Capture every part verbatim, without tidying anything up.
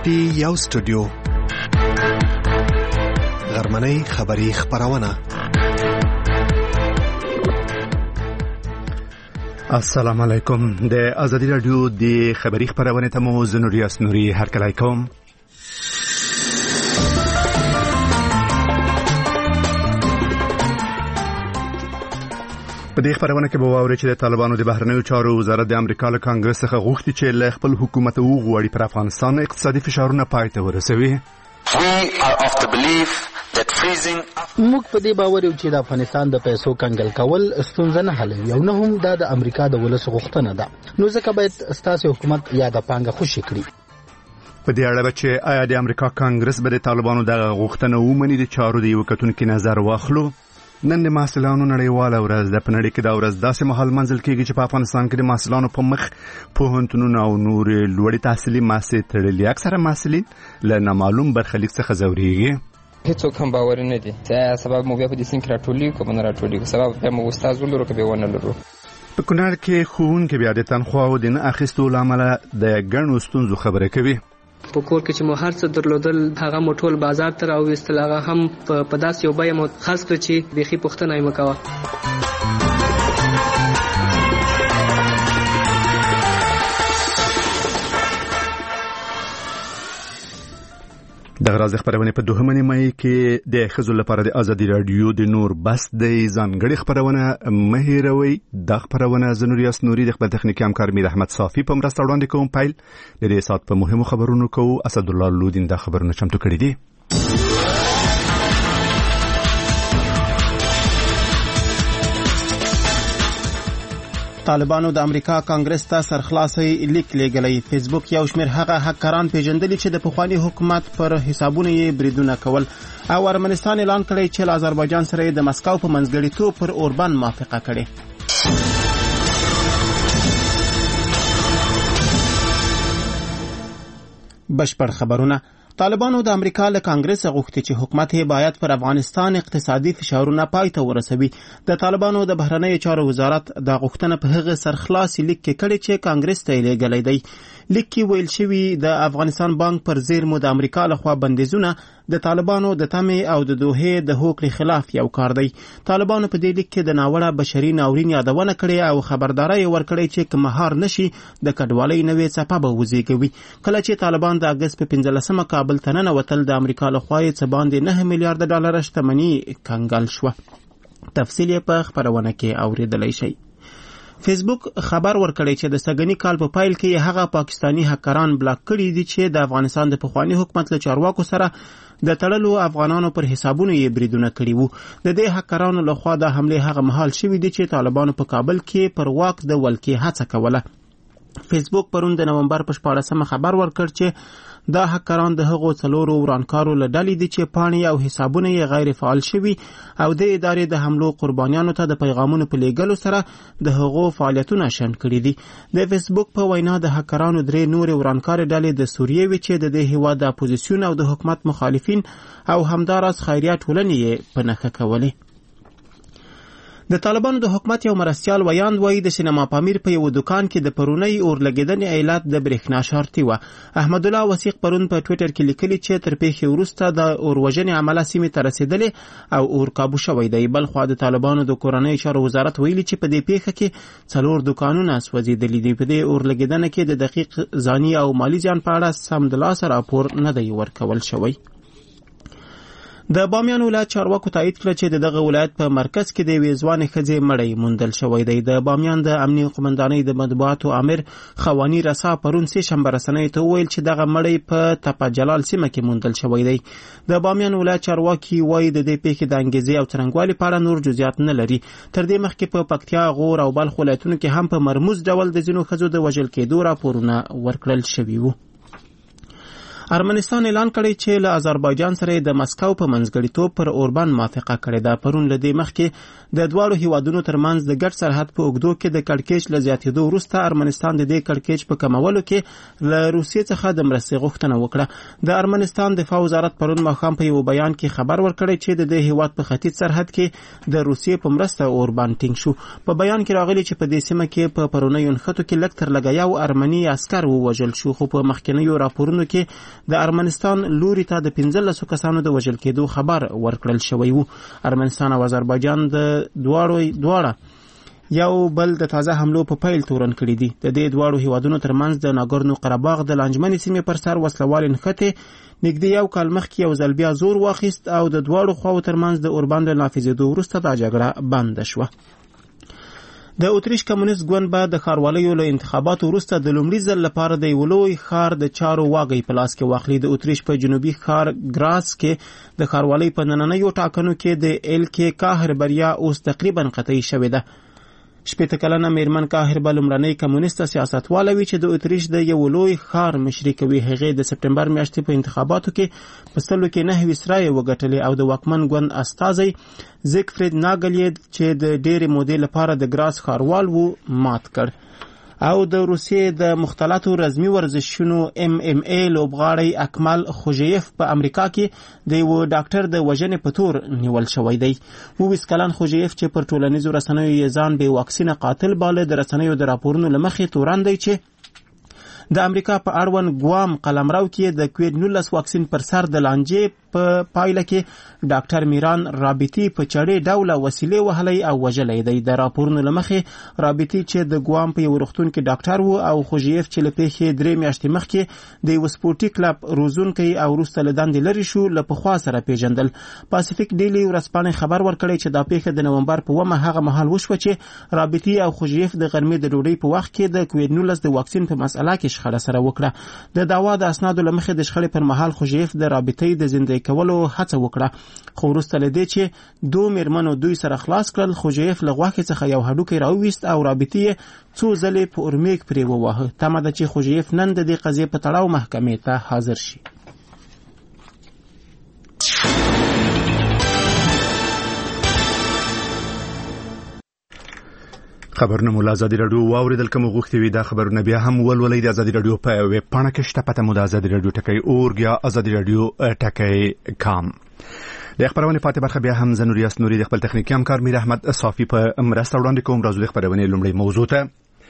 ټي یو سټوډیو غرمنۍ خبری خبرونه. السلام علیکم. د ازادي رادیو د خبری خبرونه ته مو زنوري اسنوري هرکلی کوم. په دې خبرونه کې به واورئ چې د طالبانو د بهرنیو چارو وزارت د امریکا له کانګرس څخه غوښتي چې له خپل حکومت وغواړي پر افغانستان اقتصادي فشارونه پای ته ورسوي. موږ په دې باور یو چې د افغانستان د پیسو کنګل کول ستونزه نه حلوي او نه هم دا د امریکا د ولس غوښتنه ده، نو ځکه باید ستاسو حکومت یا د پانګه خوشي کړي. په دې اړه چې آیا د امریکا کانګرس به د طالبانو د غوښتنه ومني د چارو د یو کتونکو نظر واخلو. نن د محصلانو نړیواله ورځ د پنړې کې دا ورځ داسې مهال منځل کېږي چې په افغانستان کې د محصلانو په مخ پوهنتونونه او نور لوړې تحصیلي مؤسسې تړلي. اکثره محصلین له نامعلوم برخلیک څخه ځورېږي. هیڅوک هم باور نه دي چې سبب مو بیا په دې سین کې راټولي کوم نه راټولي سبب هم استاد ولرو کې به ونه لرو. په کونړ کې ښوونکي بیا د تنخوا او د نه اخیستو له امله د ګڼو ستونزو خبره کوي. په کور کې چې مو هر څه درلودل هغه مو ټول بازار ته راوېستل، هغه هم په داسې یو بیه مو خرڅ کړ چې بیخي پوښتنه یې مه کوه. دغه راز خبرونه په دوهمه نیمه کې د ښځو لپاره د ازادي رادیو د نور بس د ځانګړي خبرونه مهیروي. د خبرونه زنوري اسنوري د خپل تخنیکی همکار میر احمد صافي په مرسته وړاندې کوم. پیل د دې سات په مهمو خبرونو کو اسد الله لودین د خبرونه چمتو کړی دي. طالبانو د امریکا کانګرس ته سرخلاصي لیک لېږلی. فیسبوک یو شمېر هغه هکران پیژندلي چې د پخواني حکومت پر حسابونو یې بریدونه کول او ارمنستان اعلان کړی چې له آذربایجان سره د مسکو په منځګړیتوب پر اوربان موافقه کړې. بشپړ خبرونه. طالبانو د امریکا له کانګرس غوښتي چې حکومت یې باید پر افغانستان اقتصادي فشارونه پای ته ورسوي. د طالبانو د بهرنیو چارو وزارت د غوښتنه په هغه سرخلاصي لیک کې کړې چې کانګرس ته یې لېږلی دی. لیک کې ویل شوي د افغانستان بانک پر زیرمو د امریکا لخوا بندیزونه د طالبانو د تمې او د دوحې د هوکړې خلاف یو کار دی. طالبانو په دې لیک کې د ناوړه بشري ناورین یادونه کړې او خبرداری یې ورکړې چې که مهار نشي د کډوالۍ نوې څپه به وزېږوي. کله چې طالبان د اګست په پنځلسمه کابل ته ننوتل د امریکا لخوا یې څه باندې نه میلیارډ ډالر شتمني کنګال شوه. تفصیل یې په خبرونه کې اوریدلی شئ. فیسبوک خبر ورکړی چې د سګنی کال په پایل کې هغه پاکستانی هکران بلاک کړي دي چې د افغانستان د پخوانی حکومت له چارواکو سره د تړلو افغانانو پر حسابونو یې بریدونه کړي وو. د دې هکرانو لخوا د حمله هغه مهال شوې دي چې طالبانو په کابل کې پر واک د ولکې هڅه کوله. فیسبوک پرون د نومبر په شپاړسمه خبر ورکړ چې دا هکران د هغو څلورو ورانکارو له ډلې دي چې پاڼې او حسابونه یې غیر فعال شوي او د ادارې د حملو قربانیانو ته د پیغامونو په لیږلو سره د هغو فعالیتونه شنډ کړي دي. د فیسبوک په وینا د هکرانو درې نورې ورانکارې ډلې د سوریې وې چې د دې هېواد د اپوزیسیون او د حکومت مخالفین او همداراز خیریه ټولنې یې په نښه کولې. د طالبانو د حکومت یو مرستیال ویاند وایي د سینما پامیر په یو دکان کې د پرونی اورلګیدنې علت د برېښنا شارتي وه. احمد الله وثیق پرون په ټویټر کې لیکلي چې تر پیښې وروسته د اوروژنې عمله سیمې ته رسېدلې او اور کابو شوی دی. بل خوا د طالبانو د کورنۍ چارو وزارت ویلي چې په دې پیښه کې څلور دکانونه سوځېدلي دي. په دې اورلګیدنه کې د دقیق ځاني او مالی زیان په اړه سمدلاسه راپور نه دی ورکول شوی. د بامیان ولایت چارواکو تایید کړ چې دغه ولایت په مرکز کې د یوې ځوانې ښځې مړی موندل شوی دی. د بامیان د امنیه قومندانۍ د مطبوعاتو امر خوانی رسا پرون سه شنبه رسنیو ته وویل چې دغه مړی په تپه جلال سیمه کې موندل شوی دی. د بامیان ولایت چارواکي وایي د دې پیښې د انګیزې او څرنګوالي په اړه نور جزئیات نه لري. تر دې مخکې په پکتیا، غور او بلخ ولایتونو کې هم په مرموز ډول د ځینو ښځو د وژل کېدو راپورونه ورکړل شوي وو. ارمنستان اعلان کړی چې له آذربایجان سره د مسکو په منځګړیتوب پر اوربان موافقه کړې ده. پرون له دې مخکې د دواړو هیوادونو ترمنځ د ګډ سرحد په اوږدو کې د کړکېچ له زیاتېدو وروسته ارمنستان د دې کړکېچ په کمولو کې له روسیې څخه د مرستې غوښتنه وکړه. د ارمنستان دفاع وزارت پرون ماښام په یو بیان کې خبر ورکړی چې د دې هیواد په ختیځ سرحد کې د روسیې په مرسته اوربان ټینګ شو. په بیان کې راغلی چې په دې سیمه کې په پرونیو نښتو کې لږ تر لږه یو ارمني عسکر ووژل شو، خو په مخکینیو راپورونو کې د ارمنستان لوري ته د پنځلسو کسانو د وژل کېدو خبر ورکړل شوی و. ارمنستان او آذربایجان د دواړو دواړه یو بل د تازه حملو په پیل تورن کړي دي. د دې دواړو هیوادونو ترمنځ د ناګورنو قرهباغ د لانجمنې سیمې پر سر وسلوال نښتې نږدې یو کال مخکې یو ځل بیا زور واخیست او د دواړو خواو ترمنځ د اوربند له نافذېدو وروسته دا جګړه بنده شوه. د اتریش کمونیست ګوند به د ښاروالیو له انتخاباتو وروسته د لومړي ځل لپاره د یو لوی ښار د چارو واګی په لاس کې واخلي. د اتریش په جنوبي ښار ګراس کې د ښاروالۍ په نننیو ټاکنو کې د ایل کې کاهر بریا اوس تقریبا قطعي شوې ده. شپېته کلنه میرمن کاهر به لومړنۍ کمونیسته سیاستواله وي چې د اتریش د یو لوی ښار مشري کوي. هغې د سپټمبر میاشتې په انتخاباتو کې په سلو کې نهه ویشت رایې وګټلې او د واکمن ګوند استازی زیګفرید ناګل یې چې د ډېرې مودې لپاره د ګراس ښاروال و مات کړ. او د روسیې د مختلطو رزمي ورزشونو ام ام ای لوبغاړی اکمل خوژیف په امریکا کې د یو ډاکټر د وژنې په تور نیول شوی دی. اوویس کلن خوژیف چې پر ټولنیزو رسنیو یې ځان بې واکسینه قاتل باله د رسنیو د راپورونو له مخې تورن دی چې د امریکا په اړوند ګوام قلمرو کې د کووید نولس واکسین پر سر د لانجې په پایله کې ډاکټر میران رابطي په چړې ډوله وسیلې وهلی او وژلی دی. د راپورونو له مخې رابطي چې د ګوام په یو روغتون کې ډاکټر و او خوژیف چې له پیښې درې میاشتې مخکې د یو سپورټي کلب روزونکی او وروسته له دندې لرې شو له پخوا سره پیژندل. پاسفیک ډیلی ورځپاڼې خبر ورکړی چې دا پیښه د نومبر په اوومه هغه مهال وشوه چې رابطي او خوژیف د غرمې د ډوډۍ په وخت کې د کووید نولس د واکسین په مسئله کې شخړه سره وکړه. د دعوا د اسنادو له مخې د شخړې پر مهال خوژیف د رابطې د زندې کولو هڅه وکړه، خو وروسته له دې چې دوه میرمنو دوی سره خلاص کړل، خوژیف له غوښې څخه یو هډوکی راوویست او رابطې څو ځلې په اورمیږ پرې وواهه. تمه ده چې خوژیف نن د دې قضیې په تړاو محکمې ته حاضر شي. خبرونه مو له ازادي راډیو واوریدل، کوم غوښتي وي دا خبرونه بیا هم ولولئ د ازادي راډیو په ویب پاڼه کې شته، پته مو د ازادي راډیو ټکی اورګ یا ازادي راډیو ټکی کام. د خبرونه پاتې برخه بیا هم زنوریاس نوري د خپل تخنیکی همکار میر احمد صافی په مرسته وړاندې کوم. راځو د خبرونه لومړی موضوع ته.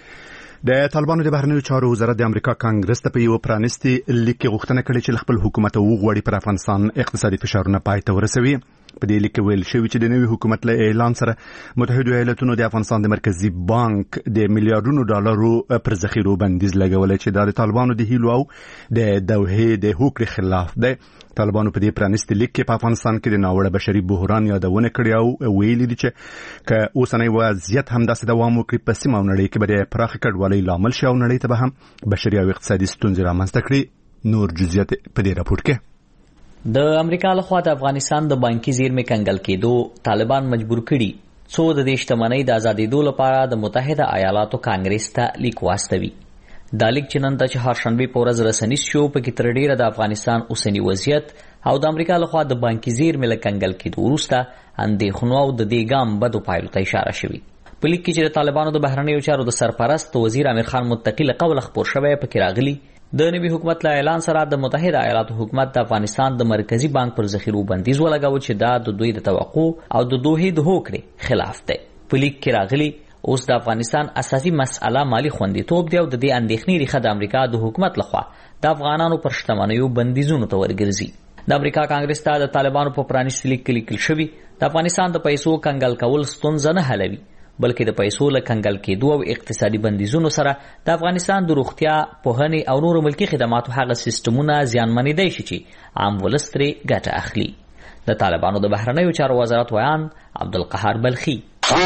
د طالبانو د بهرنیو چارو وزارت د امریکا کانګرس ته په یو پرانیستي لیک کې غوښتنه کړې چې خپل حکومت وغواړي پر افغانستان اقتصادي فشارونه پای ته ورسوي. په دې لیک کې ویل شوی چې د نوي حکومت له اعلان سره متحده ایالاتونو د افغانستان د مرکزی بانک د میلیارډونو ډالرو پر ذخیرو بندیز لګولې چې د طالبانو د هیلو او د دوحې د هوکړې خلاف دی. طالبانو په دې پرانیستي لیک کې په افغانستان کې د ناوړه بشري بحران یادونه کړې او ویلي دي چې که اوسنی وضعیت همداسې دوام وکړي په سیمه او نړۍ کې به د پراخې کډوالۍ لامل شي او نړۍ ته به هم بشري او اقتصادي ستونزې رامنځته کړي. نور جزئیات په دې راپور کې. د امریکا لخوا د افغانستان د بانکي زیرمې کنګل کېدو طالبان مجبور کړي څو د دې شتمنۍ د ازادېدو لپاره د متحده ایالاتو کانګرس ته لیک واستوي. دا لیک چې نن د چهارشنبې په ورځ رسنیز شو، پکې تر ډیره د افغانستان اوسنی وضعیت او د امریکا لخوا د بانکي زیرمې له کنګل کېدو وروسته اندېښنو او د دې ګام بدو پایلو ته اشاره شوې. په لیک کې چې د طالبانو د بهرنیو چارو د سرپرست وزیر امیر خان متقی له قوله خپور شوی، پکې راغلي د نوي حکومت له اعلان سره د متحده ایالاتو حکومت د افغانستان د مرکزی بانک پر ذخیرو بندیز ولګاوه چې دا د دوی د توقع او د دوحې د هوکړې خلاف دی. په لیک کې راغلي اوس د افغانستان اساسي مسأله مالی خوندیتوب دی او د دې اندېښنې ریښه د امریکا د حکومت لخوا د افغانانو پر شتمنیو بندیزونو ته ورګرځي. د امریکا کانګرس ته د طالبانو په پرانیستي لیک کې لیکل شوي د افغانستان د پیسو کنګل کول ستونزه نه حلوي، بلکې د پیسو له کنګل کېدو او اقتصادي بندیزونو سره د افغانستان د روغتیا، پوهنې او نورو ملکي خدماتو هغه سیستمونه زیانمنېدای شي چې عام ولس ترې ګټه اخلي. د طالبانو د بهرنیو چارو وزارت ویان عبدالقهار بلخي: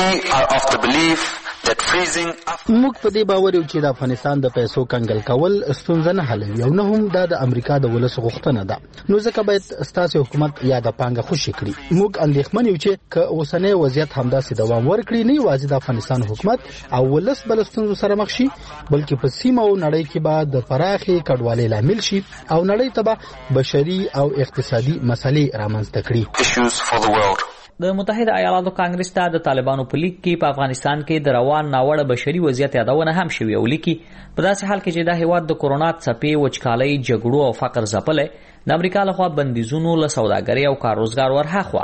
موږ په دې باور یو چې د افغانستان د پیسو کنګل کول ستونزه نه حلوي او نه هم دا د امریکا د ولس غوښتنه ده، نو ځکه باید ستاسو حکومت یا د پانګه خوشي کړي. موږ اندېښمن یو چې که اوسنی وضعیت همداسې دوام ورکړي، نه یوازې د افغانستان حکومت او ولس بل ستونزو سره مخ شي، بلکې په سیمه او نړۍ کې به د پراخې کډوالۍ لامل شي او نړۍ ته به بشري او اقتصادي مسلې رامنځته کړي. د متحده ایالاتو کانګرس ته د طالبانو په لیک کې په افغانستان کې د روان ناوړه بشري وضعیت یادونه هم شوې او لیکي په داسې حال کې چې دا هیواد د کورونا څپې، وچکالۍ، جګړو او فقر ځپلی، د امریکا لخوا بندیزونو له سوداګرۍ او کار روزګار ورهاخوا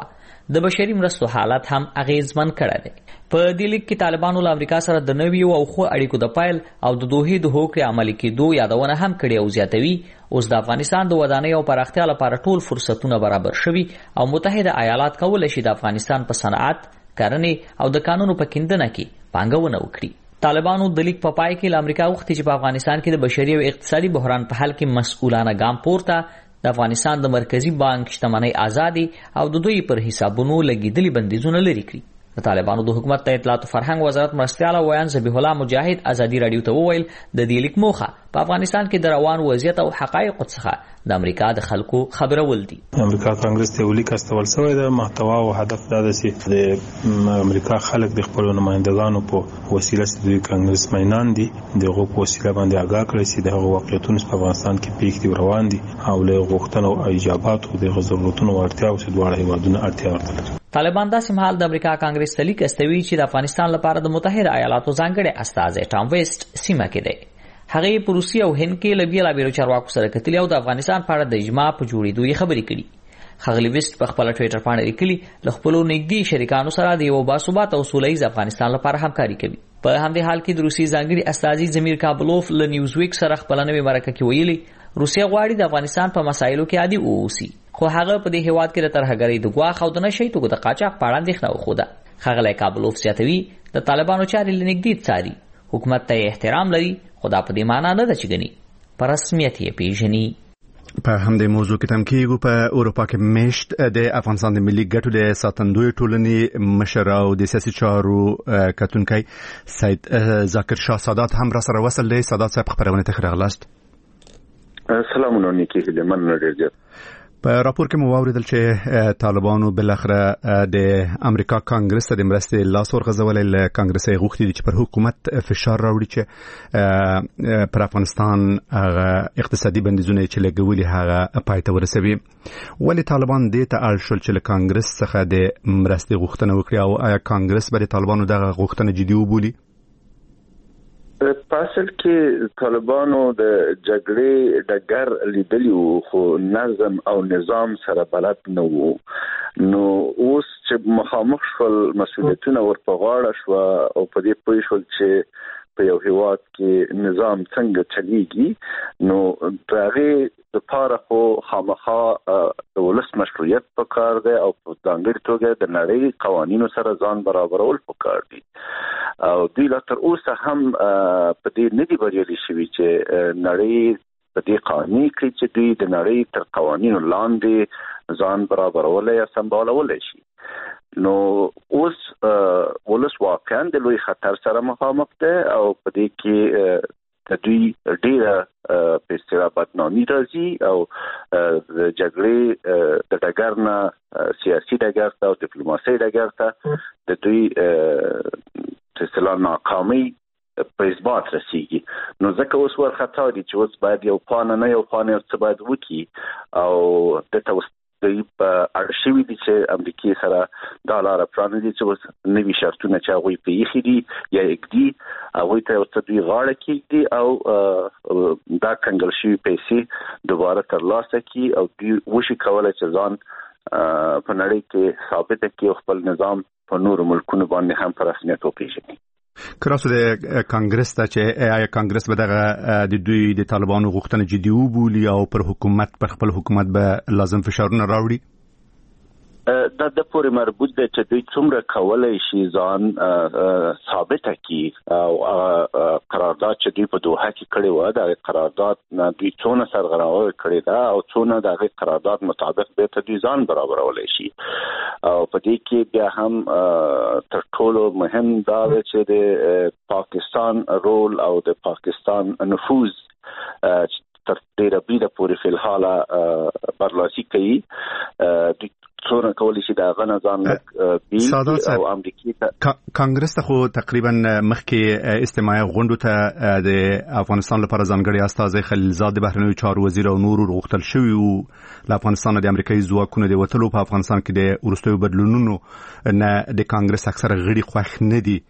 د بشري مرستو حالت هم اغیزمن کړی دی. په دې لیک کې طالبانو له امریکا سره د نویو او خو اړیکو د پایل او د دوحې د هوکړې عملي کېدو یادونه هم کړې او زیاتوي اوس د افغانستان د ودانۍ او پراختیا لپاره ټول فرصتونه برابر شوي او متحده ایالات کولی شي د افغانستان په صنعت، کرنې او د قانونو په کیندنه کې پانګونه وکړي. طالبانو د لیک په پای کې له امریکا غوښتي چې په افغانستان کې د بشري او اقتصادي بحران په حل کې مسؤلانه ګام پورته، د افغانستان د مرکزی بانک شتمنۍ ازادي او د دوی پر حسابونو لګیدلي بندیزونه لري کړي. د طالبانو د حکومت ته اطلاعات او فرهنګ وزارت مرستیال ویان ذبیح الله مجاهد ازادي رادیو ته وویل د دې لیک موخه په افغانستان کې د روان وضعیت او حقایقو څخه د امریکا د خلکو خبرول دي. امریکا کانګرس ته ولیک استول شوی د محتوا او هدف دا دی چې د امریکا خلک د خپل نمائندګانو په وسیله د کانګرس مینان دي دغه په وسیله باندې آگاه کړي چې د واقعیتونو په افغانستان کې پیښ دي روان دي او له غوښتنو او ایجاباتو د ضرورتونو ورتیا او د دواړو هیوادونو اړتیا ورته. طالبان داسې مهال د امریکا کانګرس ته لیک استوي چې د افغانستان لپاره د متحده ایالاتو ځانګړي استازی ټام ویسټ سیمه کې دی. هغه په روسیه او هند کې له بیلابیلو چارواکو سره کتلي او د افغانستان په اړه د اجماع په جوړېدو یې خبرې کړي. ښاغلي ویسټ په خپل ټویټر باندې لیکلي له خپلو نږدې شریکانو سره د یو باثباته او سوله ییز افغانستان لپاره همکاري کوي. په همدې حال کې د روسیې ځانګړي استازي زمیر کابلوف له نیوز ویک سره خپل نوې مرکه کې ویلي روسیه غواړي د افغانستان په مسایلو کې عادي واوسي، خو هغه په دې هیواد کې د ترهګرۍ د ګواښ او د نشي توکو د قاچاق په اړه اندېښنه وښوده. ښاغلی کابلوف زیاتوي د طالبانو چارې له نږدې څاري، حکومت ته احترام لري، خو دا په دې معنا نه ده چې ګني په رسمیت یې پیژني. په همدې موضوع کې تم کېږو په اروپا کې میشت د افغانستان د ملي ګټو د ساتندوی ټولنې مشر او د سیاسي چارو کتونکی سید ذاکر شاه سادات هم را سره وصل دی. سادات صاحب خبرونه ته راغلاست. سلامونه نیکی د مننه ډیر. په راپور کې مو واوریدل چې طالبانو بالاخره د امریکا کانګرس ته د مرستې لاس ورغځولې. له کانګرس یې غوښتي چې پر حکومت فشار راوړي چې پر افغانستان اقتصادي بندیزونه چې لګولي هغه پای ته ورسوي. ولې طالبان دې ته اړ شول چې له کانګرس څخه د مرستې غوښتنه وکړي او آیا کانګرس به د طالبانو دغه غوښتنه جدي وبولي؟ په اصل کې طالبانو د جګړې ډګر لیدلی وو خو نظم او نظام سره بلد نه وو. نو اوس چې مخامخ شول مسؤلیتونه ورته غاړه شو او په دې پوه شول چې په یو هیواد کې نظام څنګه چلیږي نو دغه د پاره خو خامخا د ولس مشروعیت پکار دی او په ځانګړي توګه د نړۍ قوانینو سره ځان برابرول پکار دي. او دوی لا تر اوسه هم په دې نه دی بریالي شوي چې نړۍ په دې قانوني کړي چې دوی د نړۍ تر قوانینو لاندې ځان برابرولای یا سمبالولای شي. نو اوس ولس واقعا د لوی خطر سره مخامخ دی او په دې کې د دوی ډیره په اصطلاح بدنامي راځي او د جګړې د ډګر نه سیاسي ډګر ته او ډیپلوماسي ډګر ته د دوی په اصطلاح ناکامي په اثبات رسیږي. نو ځکه اوس ورخطا دي چې اوس باید یو پانه نه یو پانه څه باید وکړي او د توس دوی په اړ شوي دي چې امریکای سره دا لاره پرانیزي چې اوس نوي شرطونه چې هغوی په ایښي دي یا اږدي هغوی ته ورته دوی غاړه کېږدي او دا کنګل شوي پیسې دوباره ترلاسه کړي او دوی وشي کولی چې ځان په نړۍ کې ثابته کړي او خپل نظام په نورو ملکونو باندې هم په رسمیت وپېژني. کراسو د کانګرس ته چې آیا کانګرس به دغه د دوی د طالبانو غوښتنه جدي وبولي او پر حکومت پر خپل حکومت به لازم فشارونه راوړي؟ دا د پورې مربوط دی چې دوی څومره کولای شي ځان ثابته کړي او قرارداد چې دوی په دوحه کې کړی و دا قرارداد نه دوی څونه سرغړاوي کړی دا او څونه د قرارداد مطابق به ته دوی ځان برابرولای شي. او په دې کې بیا هم تر ټولو مهم دا دی چې د پاکستان رول او د پاکستان نفوذ تر ډیره بریده پورې فی الحال برلاسي کوي. څونه کولی شي دا غنه ځان بیل او امریکای ته کانګرس ته خو تقریبا مخکې استماعي غونډو ته د افغانستان لپاره ځانګړي استازي خلیلزاد د بهرنیو چارو وزیر او نور غوښتل شوی او له افغانستان د امریکایي ځواکونو د وټلو په افغانستان کې د ورستیو بدلونونو نه د کانګرس اکثره غړي خوښ نه دي.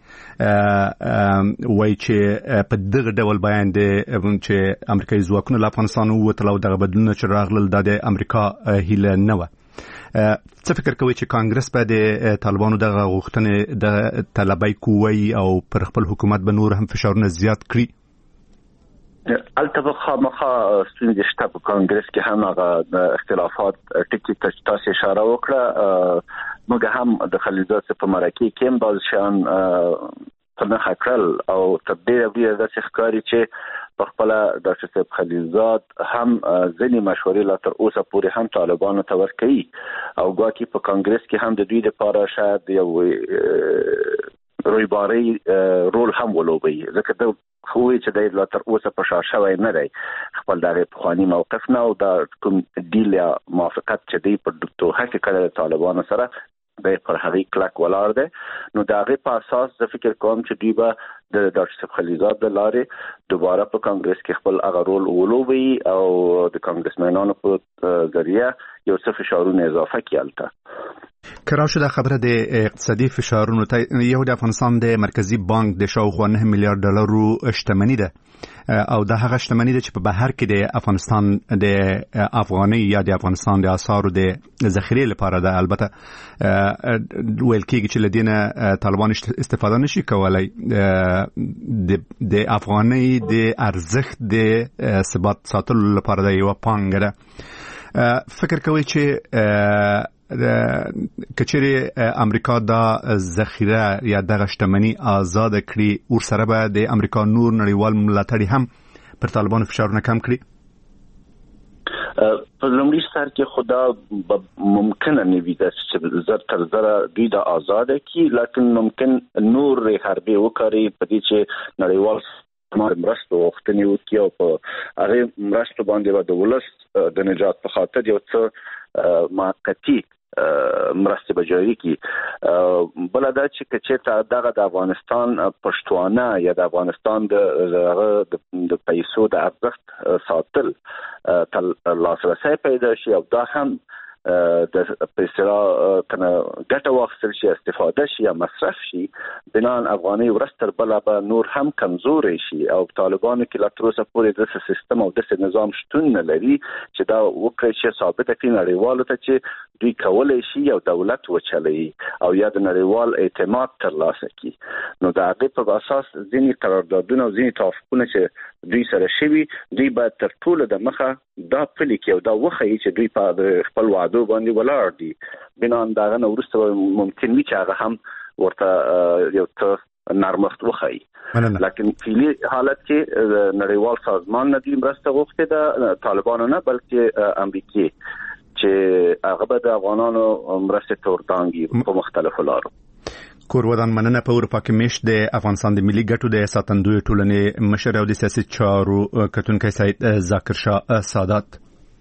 وایي چې په دغه ډول بیان دی چې امریکایي ځواکونو له افغانستان وټلو دغه بدلونونه چې راغلل د امریکا هیله نه و. څه فکر کوي چې کانګرس به د طالبانو د غوښتنې د طلبي کوي او پر خپل حکومت به نور هم فشارونه زیات کړي؟ البته خامخا ستونزې شته په کانګرس کې، هم هغه اختلافات ټکي ته تاسو اشاره وکړه. موږ هم د خلیلزاد په مرکه کې هم بعض شان په نه خکل او تبدیل بیا د ښکاری چې په خپل د شیخ خلیلزاد هم ځینې مشورې لا تر اوسه پورې هم طالبانو ته ورکوي او ګواکې په کانګرس کې هم د دوی لپاره شاید یو رویباري رول هم ولوبي، ځکه د خوې چې د لا تر اوسه په شا شوی نه دی خپل دغه پخوانی موقف نه او د کوم ډیل یا موافقت چې دی په دوه کې کړل طالبانو سره د پر هغه کلک ولاړ دی. نو دا غي په اساس د فکر کوم چې دوی به د ډاکټر صاحب خلیلزاد د لارې دوباره په کانګرس کې خپل هغه رول ولوبي او د کانګرسمنانو په ذریعہ یو څه فشارونه اضافه کیالته. کراوشه د خبره د اقتصادي فشارونو ته یو د افغانستان د مرکزی بانک د شاوخوا نه میلیارډ ډالر شتمنۍ ده او د هغه شتمنۍ ده چې په بهر کې د افغانستان د افغاني یا د افغانستان د اسعارو د ذخیره لپاره ده. البته ویل کېږي چې لدینه طالبان استفاده نشي کولای د افغاني د ارزښت د ثبات ساتلو لپاره د یو پانګه ده. فکر کوي چې کچری امریکا دا ذخیره یا د شتمنۍ آزاد کړي او سره به د امریکا نور نړیوال ملاتړي هم پر طالبانو فشارونه کم کړي؟ په لومړي سر کې خدا ممکن نه وي چې زر تر زر دوی د آزاد کی، لکه ممکن نور حربي وکړي په دې چې نړیوال ما مرستو وختنی وکي او په هغه مرستو باندې به د ولس د نجات په خاطر یو څه موقتی مرسته بجاری کی. بل دا چې کچته دغه د افغانستان پښتوانه یا د افغانستان د د پیسو د ارزښت ساتل تل لاسرسي پیدا شي او دا هم د پیسو کنه ګټه واخیستل شي، استفاده شي یا مصرف شي، بنان افغاني ورستر بل به نور هم کمزور شي او طالبانو کې لا تر اوسه پورې د سیستم او د نظام شتون نه لري چې دا وکړي چې ثابت کړي نړیوالو ته چې دوی کولای شي یو دولت وچلي او یا د نړیوال اعتماد ترلاسه کړي. نو دا هغه په اساس ځینې قراردادونه او ځینې توافقونه چې دوی سره شوي دوی به تر ټولو د مخه دا پلي کې او دا وخی چې دوی په خپل وعده باندې ولاړ دي، بنان داغه نو ورسته ممکن وي چې هغه هم ورته یو څه نرمښت وخی. لیکن فعلی حالت کې نړیوال سازمان نه دی مرسته غوښته د طالبانو نه بلکې امریکای چې هغه به د افغانانو مرسته تورتانګي په مختلفو لارو. کورودان مننه په اروپا کې مشت د افغانستان د ملي ګټو د ساتندوی ټولنې مشر او د سیاسي چارو کتونکي سید ذاکر شاه سادات.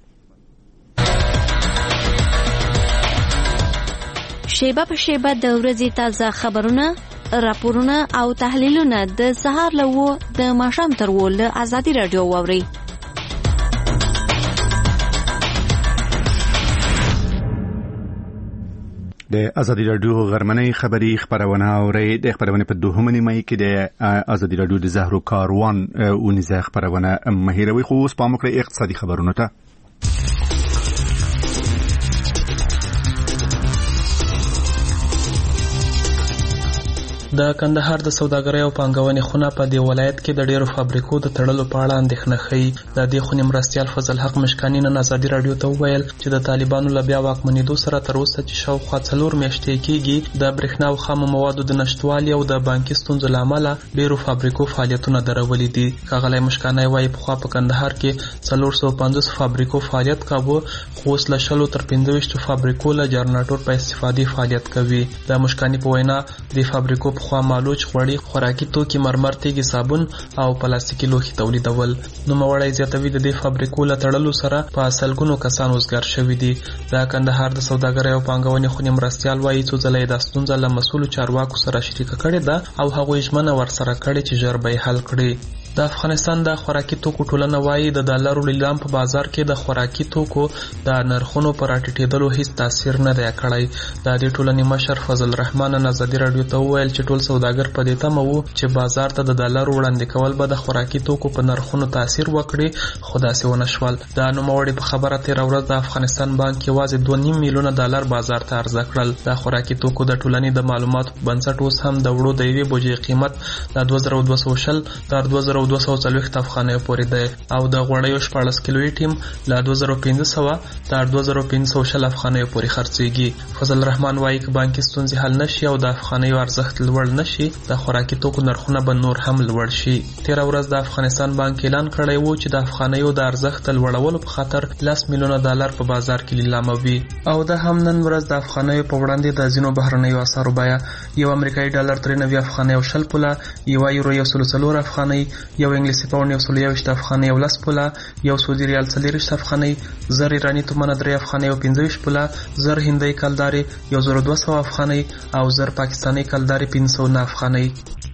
شیبه په شیبه د ورځې تازه خبرونه، راپورونه او تحلیلونه د سهار له و د ماښام تر و له ازادي رادیو واوري. د ازادي رادیو غرمنۍ خبری خبرونه اوري. د خبرونه په دوهمه نیمه کې د ازادي رادیو د زهرو کاروان او نزه خبرونه مهیروي خو اوس په مکړه اقتصادي خبرونه ته. د کندهار د سوداګرۍ او پانګونې خونه په دی ولایت کې د ډیرو فابریکو د تړلو په اړه اندېښنه ښیي. د دې خونې مرستیال فضل حق مشکانی نن ازادي رادیو ته وویل چې د طالبانو له بیا واکمنېدو سره تر اوسه چې شاوخوا څلور میاشتې کېږي د برېښنا او خامو موادو د نشتوالي او د بانکي ستونزو له امله ډیرو فابریکو فعالیتونه درولي دي. ښاغلی مشکانی وایي پخوا په کندهار کې څلور سوه پنځوس فابریکو فعالیت کاوه، خو اوس له شلو تر پنځه ویشتو فابریکو له جنراتور په استفادې فعالیت کوي. د مشکانی په وینا د فابریکو خو مالوچ غوړي، خوراکي توکي، مرمر، تیږي، صابون او پلاستیکي لوښي تولیدول. نو موړی زیاتوي د دې فابریکو له تړلو سره په سلګونو کسان وزګار شوي دي. د کندهار د سوداګرۍ او پانګونې خونې مرستیال وایي څو ځله یې دا ستونزه له مسؤلو چارواکو سره شریکه کړې ده او هغوی ژمنه ورسره کړې چې ژر به یې حل کړي. د افغانستان د خوراکي توکو ټولنه وايي د ډالرو لیلام په بازار کې د خوراکي توکو د نرخونو پر راټیټېدلو هیڅ تاثیر نه دی کړی. د دې ټولنې مشر فضل الرحمن ازادي رادیو ته وویل چې ټول سوداګر په دې تمه وو چې بازار ته د ډالرو وړاندې کول به د خوراکي توکو په نرخونو تاثیر وکړي، خو داسې ونه شول. د نوموړي په خبره تېره ورځ د افغانستان بانک یوازې دوه نیم میلیونه ډالر بازار ته عرضه کړل. د خوراکي توکو د ټولنې د معلوماتو په بنسټ اوس هم د وړو د یوې بوجۍ قیمت له دوه زره دوه سوه شل تر دوه زره دوه سوه څلوېښت افغانیو پورې دی او د غوړیو شپاړس کیلوي ټیم له دوه زره پنځه سوه تر دوه زره پنځه سوه شل افغانیو پورې خرڅېږي. فضل الرحمن وایي که بانکي ستونزې حل نشي او د افغانیو ارزښت لوړ نشي، د خوراکي توکو نرخونه به نور هم لوړ شي. تېره ورځ د افغانستان بانک اعلان کړی و چې د افغانیو د ارزښت د لوړولو په خاطر لس میلیونه ډالر په بازار کې لیلاموي او د هم نن ورځ د افغانیو په وړاندې د ځینو بهرنیو اسعارو بیه یو امریکایي ډالر درې نوي افغانۍ او شل پوله، یو یورو یو سلو څلور افغانۍ، یو انګلیسي پاونډ یو سلو یوویشت افغانۍ او لس پوله، یو سعودي ریال څلېرویشت افغانۍ، زر ایراني تومنه درې افغانۍ او پنځه ویشت پوله، زر هندۍ کلدارې یو زر دوه سوه افغانۍ او زر پاکستاني کلدارې پنځه سوه نه افغانۍ.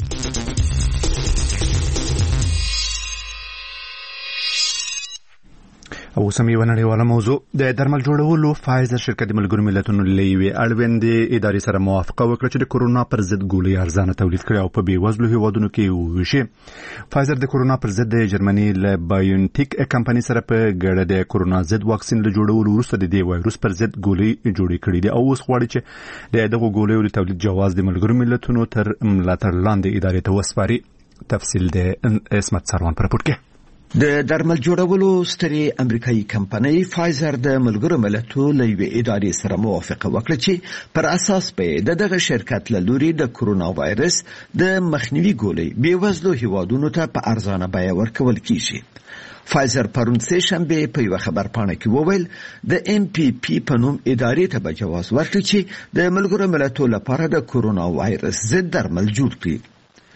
او سمې ونړیواله موضوع د درمل جوړولو فایزر شرکت د ملګرو ملتونو له یوې اړوندې ادارې سره موافقه وکړه چې د کورونا پر ضد ګولۍ ارزانه تولید کړي او په بېوزلو هیوادونو کې وویشي. فایزر د کورونا پر ضد د جرمني له بایونټیک کمپنۍ سره په ګډه د کورونا ضد واکسین له جوړولو وروسته د دې وایروس پر ضد ګولۍ جوړې کړي دي او اوس غواړي چې د دغو ګولیو د تولید جواز د ملګرو ملتونو تر ملاتړ لاندې ادارې ته وسپاري. تفصیل د اسمت سروان پر راپور کې. د درمل جوړولو سترې امریکایي کمپنۍ فایزر د ملګرو ملتونو له یوې ادارې سره موافقه وکړه چې پر اساس به د دغه شرکت له لوري د کورونا وایرس د مخنیوي ګولۍ بېوزلو هیوادونو ته په ارزانه بیه ورکول کیږي. فایزر پرون سه شنبه په یو خبرپاڼه کې وویل د ام پی پی په نوم ادارې ته به جواز ورکړي چې د ملګرو ملتونو لپاره د کورونا وایرس ضد درمل جوړ کړي.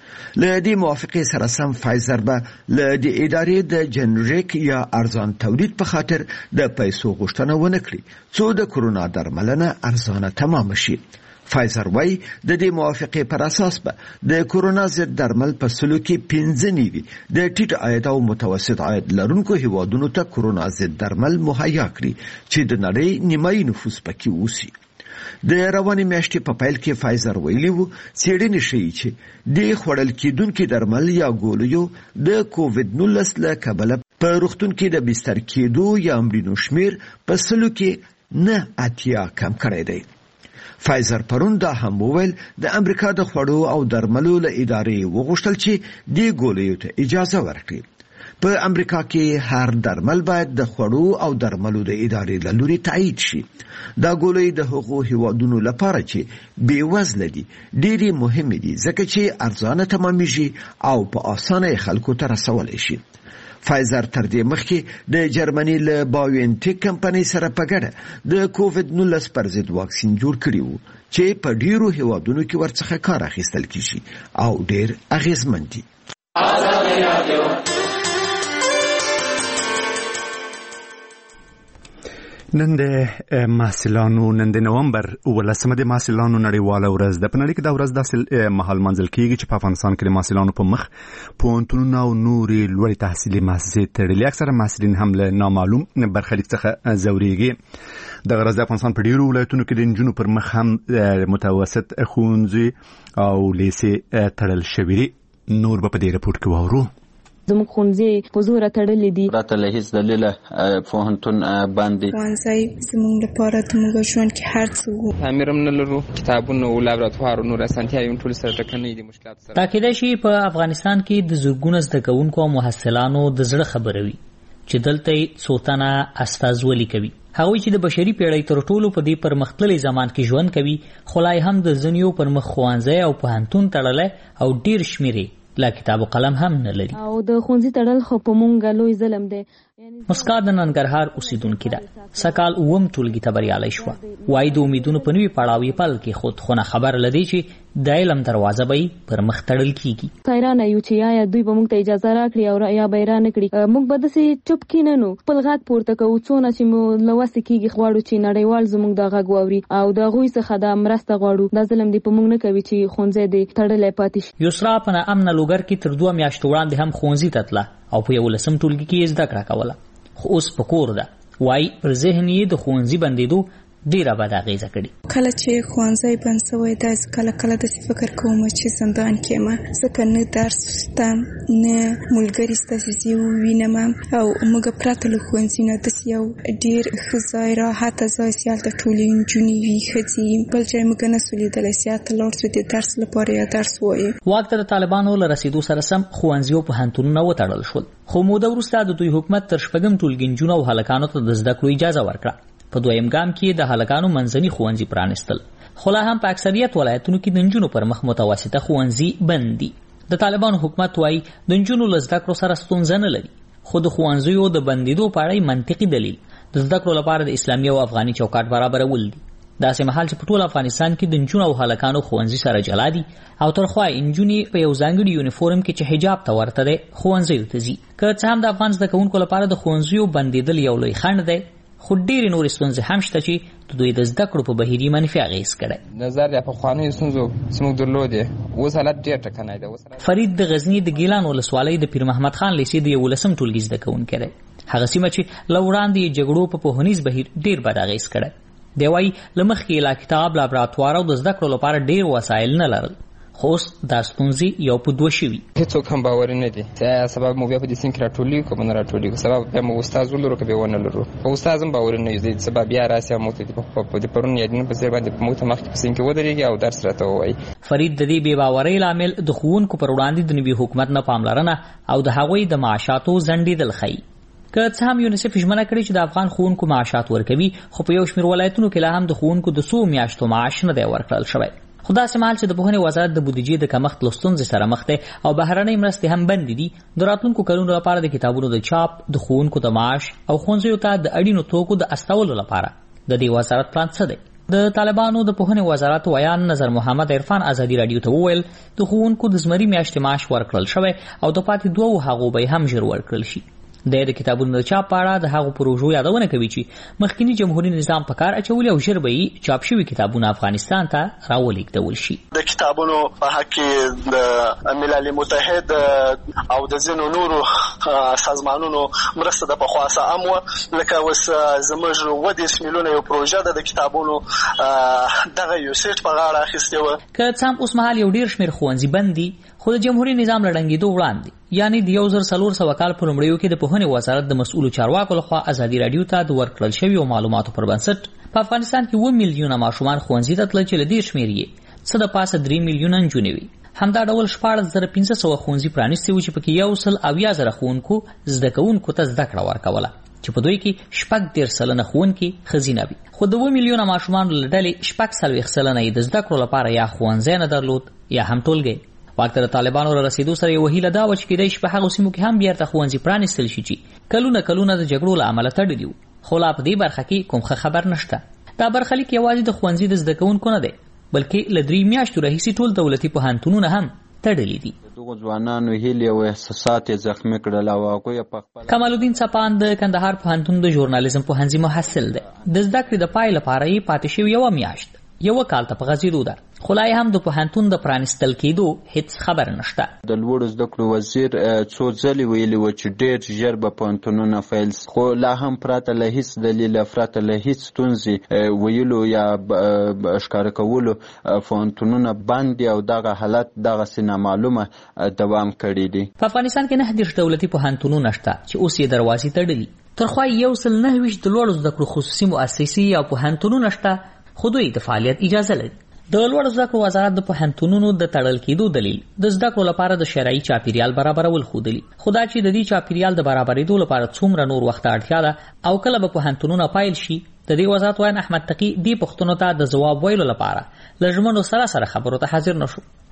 له دې موافقې سره سم فایزر به له دې ادارې د جنریک یا ارزان تولید په خاطر د پیسو غوښتنه ونه کړي څو د کورونا درملنه ارزانه تمام شي. فایزر وايي د دې موافقې پر اساس به د کورونا ضد درمل په سلو کې پنځه نیوي د ټیټ عاید او متوسط عاید لرونکو هیوادونو ته کورونا ضد درمل مهیا کړي چې د نړۍ نیمایي نفوس پکې اوسي. د روانې میاشتې په پیل کې فایزر ویلي وو څېړنې ښیي چې د خوړل کېدونکي درمل یا ګولیو د کووډ نولس له کبله په روغتون کې د بستر کېدو یا مړینو شمېر په سلو کې نه اتیا کم کړی دی. فایزر پرون دا هم وویل د امریکا د خوړو او درملو له ادارې وغوښتل چې دې ګولیو ته اجازه ورکړي. په امریکا کې هر درمل باید د خوړو او درملو د ادارې له لوري تایید شي. دا ګولۍ د هغو هیوادونو لپاره چې بېوزله دي ډېرې مهمې دي ځکه چې ارزانه تمامیږي او په اسانه یې خلکو ته رسولی شي. فایزر تر دې مخکې د جرمني له بایونټیک کمپنۍ سره په ګډه د کووډ نولس پر ضد واکسین جوړ کړی وو چې په ډېرو هیوادونو کې ورڅخه کار اخیستل کیږي او ډېر اغېزمن دي. نن د محصلانو نن د نومبر ولسمه د محصلانو نړیواله ورځ ده. په نړۍ کې دا ورځ داسې مهال منځل کېږي چې په افغانستان کې د محصلانو په مخ پوهنتونونه او نورې لوړې تحصیلي مؤسسې تړلي. اکثره محصلین هم له نامعلوم برخلیک څخه ځورېږي. دغه ورځ د افغانستان په ډېرو ولایتونو کې د نجونو پر مخ هم متوسط ښوونځي او لیسې تړل شوي دي. نور به په دې راپورټ کې واورو. زموږ ښوونځي په زوره تړلي دي. راته له هېڅ دلیله پوهنتون باندې ښوونځی زموږ لپاره د موږ ژوند کې هر څه وو. تعمیر هم نه لرو، کتابونه او لابراتوار او نور اسانتیاوې هم ټولې سره ټکنۍ دي. مشکلات سره تاکیدای شي په افغانستان کې د زرګونه زده کوونکو او محصلانو د زړه خبره وي چې دلته څو تنه استازولي کوي. هغوی چې د بشري پیړۍ تر ټولو په دې پرمختللي زمان کې ژوند کوي، خو لا هم د ځینو پر مخ ښوونځی او پوهنتون تړلی او ډېر شمېر لا کتاب او قلم هم نه لري. او د ښوونځي تړل خو په مونږ لوی ظلم دی. مسکا د ننګرهار اوسیدونکې ده. سکال اوم ټولګي ته بریالۍ شوه. وایي د امیدونو په نوي پړاو یې پیل کېښود، خو نه خبره له دې چې د علم دروازه به یې پر مخ تړل کېږي. حیرانه یو چې آیا دوی به موږ ته اجازه راکړي او یا به یې رانه کړي. موږ به داسې چوپ کښېننو، خپل غږ پورته کوو څونه چې مو له وسې کېږي، غواړو چې نړیوال زموږ دا غږ واوري او د هغوی څخه دا مرسته غواړو. دا ظلم دې په موږ نه کوي چې ښوونځی دې تړلی پاتې شي. یسرا په ناامنه لوګر کې تر دوه میاشتو وړاندې هم ښوونځي ته تله او په یولسم ټولګي کې یې زده کړه کوله، خو اوس په کور ده. وایي پر ذهن یې د ښوونځي بندېدو ډیره بد اغیزه کړې. کله چې ښوونځی بند شوی دا کله کله داسې فکر کوم چې زندان کې یم، ځکه نه درس شته نه ملګري شته چې زه ووینم او موږ پرته له ښوونځي نه داسې یو ډېر ښه ځای راحته ځای چې هلته ټولې نجونې وي، ښځې بل ځای موږ نه سو لیدلی چې هلته لاړ شو د درس لپاره یا درس وایو. واک ته د طالبانو له رسېدو سره سم ښوونځي او پوهنتونونه وتړل شول، خو موده وروسته د دوی حکومت تر شپږم ټولګي نجونو او هلکانو ته د زده کړو اجازه ورکړه. په دویم ګام کې د هلکانو منځني ښوونځي پرانستل، خو لا هم په اکثریت ولایتونو کې د نجونو پر مخ متوسطه ښوونځي بند دي. د طالبانو حکومت وایي د نجونو له زده کړو سره ستونزه نه لري، خو د ښوونځیو د بندېدو په اړه منطقي دلیل د زده کړو لپاره د اسلامي او افغاني چوکاټ برابرول دي. داسې مهال چې په ټول افغانستان کې د نجونو او هلکانو ښوونځي سره جلا دي او ترخوا نجونې په یو ځانګړي یونیفورم کې چې حجاب ته ورته دی ښوونځیو ته ځي. که څه هم د افغان زده کوونکو لپاره د ښوونځیو بندېدل یو لوی خنډ دی، خو ډېرې نورې ستونزې هم شته چې د دوی د زده کړو په بهیر یې منفي اغېز کړی. نظر د پخوانیو ستونزو چې موږ درلودې اوس حالت ډېر ټکنی دی. فرید د غزني د ګیلان ولسوالۍ د پیر محمد خان لیسې د یولسم ټولګي زده کوونکی دی. هغه سیمه چې له وړاندې یې جګړو په پوهنیز بهیر ډېر بد اغېز کړی. دی وایي له مخکې یې لا کتاب، لابراتوار او د زده کړو لپاره ډېر وسایل نه لرل، خو اوس دا ستونزې یو په دوه شوي. هېڅوک هم باوري نه دي چې سبب مو بیا په دې سیند کې راټولېږو که به نه راټولېږو، سبب بیا مو استاد ولرو که بیا ونه لرو. خو استاد هم باوري نه یو سبب بیا راسي او موږ ته د پرون یادونه په ځای باندې موږ ته مخکې په سیند کې ودرېږي او درس راته ووایي. فرید د دې بې باورۍ لامل د ښوونکو پر وړاندې د نوي حکومت نه پاملرنه او د هغوی د معاشاتو ځنډېدل ښیي. که څه هم یونیسف ژمنه کړې چې د افغان ښوونکو معاشات ورکوي، خو په یو شمېر ولایتونو کې لا هم د ښوونکو د څو میاشتو معاش نه دی ورکړل شوی. خو داسې مهال چې د پوهنې وزارت د بودیجې د کمښت له ستونزې سره مخ دی او بهرنۍ مرستې هم بندې دي، د راتلونکو کلونو لپاره د کتابونو د چاپ، د ښوونکو د معاش او ښوونځیو ته د اړینو توکو د استولو لپاره د دې وزارت پلان څه دی؟ د طالبانو د پوهنې وزارت ویان نظر محمد عرفان ازادي راډیو ته وویل د ښوونکو د زمري میاشتې معاش ورکړل شوی او د پاتې دوو هغو به هم ژر ورکړل شي. د کتابونو د چاپ په اړه د هغو پروژو یادونه کوي چې مخکینی جمهوریت نظام په کار اچولي او ژر به یې چاپ شوي کتابونه افغانستان ته راولېږدول شي. د کتابونو په حق کې د ملل متحد او د ځینو نورو سازمانونو مرسته د پخوا څخه هم وه، لکه اوس زموږ اووه دېرش میلیونه یو پروژه ده د کتابونو دغه یو سیټ په غاړه اخیستې وه. که څه هم اوس مهال یو ډېر شمېر ښوونځي بند دي، خو د جمهوریت نظام له ړنګېدو وړاندې یعنی د یو زر څلور سوه کال په لومړیو کې د پوهنې وزارت د مسؤلو چارواکو لخوا ازادي راډیو ته د ورکړل شویو معلوماتو پر بنسټ په افغانستان کې اووه میلیونه ماشومان ښوونځي ته تلل چې له دې شمېر یې څه د پاسه درې میلیونه نجونې وي. همدا ډول شپاړس زره پنځه سوه ښوونځي پرانیستي وو چې پکې یو سل اویا زره ښوونکو زده کوونکو ته زده کړه ورکوله، چې په دوی کې شپږ دېرش سلنه ښوونکي ښځینه وي. خو د اووه میلیونه ماشومانو له ډلې شپږ څلوېښت سلنه یې د زده کړو لپاره یا ښوونځی نه درلود یا هم ټولګی. واک ته د طالبانو له رسېدو سره یوه هیله دا وه چې کیدای شي په هغو سیمو کې هم بیرته ښوونځي پرانیستل شي چې کلونه کلونه د جګړو له امله تړلي وو، خو لا په دې برخه کې کوم ښه خبر نشته. دا برخلیک یوازې د ښوونځي د زده کوونکو نه دی، بلکې له درې میاشتو راهیسې ټول دولتي پوهنتونونه هم تړلي دي. دغو ځوانانو هیلې او احساسات یې زخمي کړل او هغوی یې په خپل. کمال الدین څپان د کندهار پوهنتون د ژورنالیزم پوهنځي محصل دی. د زده کړې د پای لپاره یې پاتې شوې یوه میاشت یوه کال ته په غځېدو ده، خو لا یې هم د پوهنتون د پرانیستل کېدو هیڅ خبر نشته. د لوړو زده کړو وزیر څو ځلې ویلي و چې ډېر ژر به پوهنتونونه فیل شي، خو لا هم پرته له هیڅ دلیله، پرته له هیڅ ستونزې ویلو یا ښکاره کولو پوهنتونونه بند دي او دغه حالت دغسې نامعلومه دوام کړی دی. په افغانستان کې نهه دېرش دولتي پوهنتونونه شته چې اوس یې دروازې تړلي. ترخوا یو سل نهه ویشت د لوړو زده کړو خصوصي مؤسسې او پوهنتونونه شته، خو دوی د فعالیت اجازه لري. د لوړو زده کړو وزارت د پوهنتونونو د تړل کېدو دلیل د زده کړو لپاره د شرعي چاپیریال برابرول ښودلي، خو دا چې د دې چاپیریال د برابرېدو لپاره څومره نور وخت اړتیا ده او کله به پوهنتونونه پیل شي، د دې وزارت ویان احمد تقي دې پوښتنو ته د ځواب ویلو لپاره له ژمنو سره سره خبرو ته حاضر نه شو.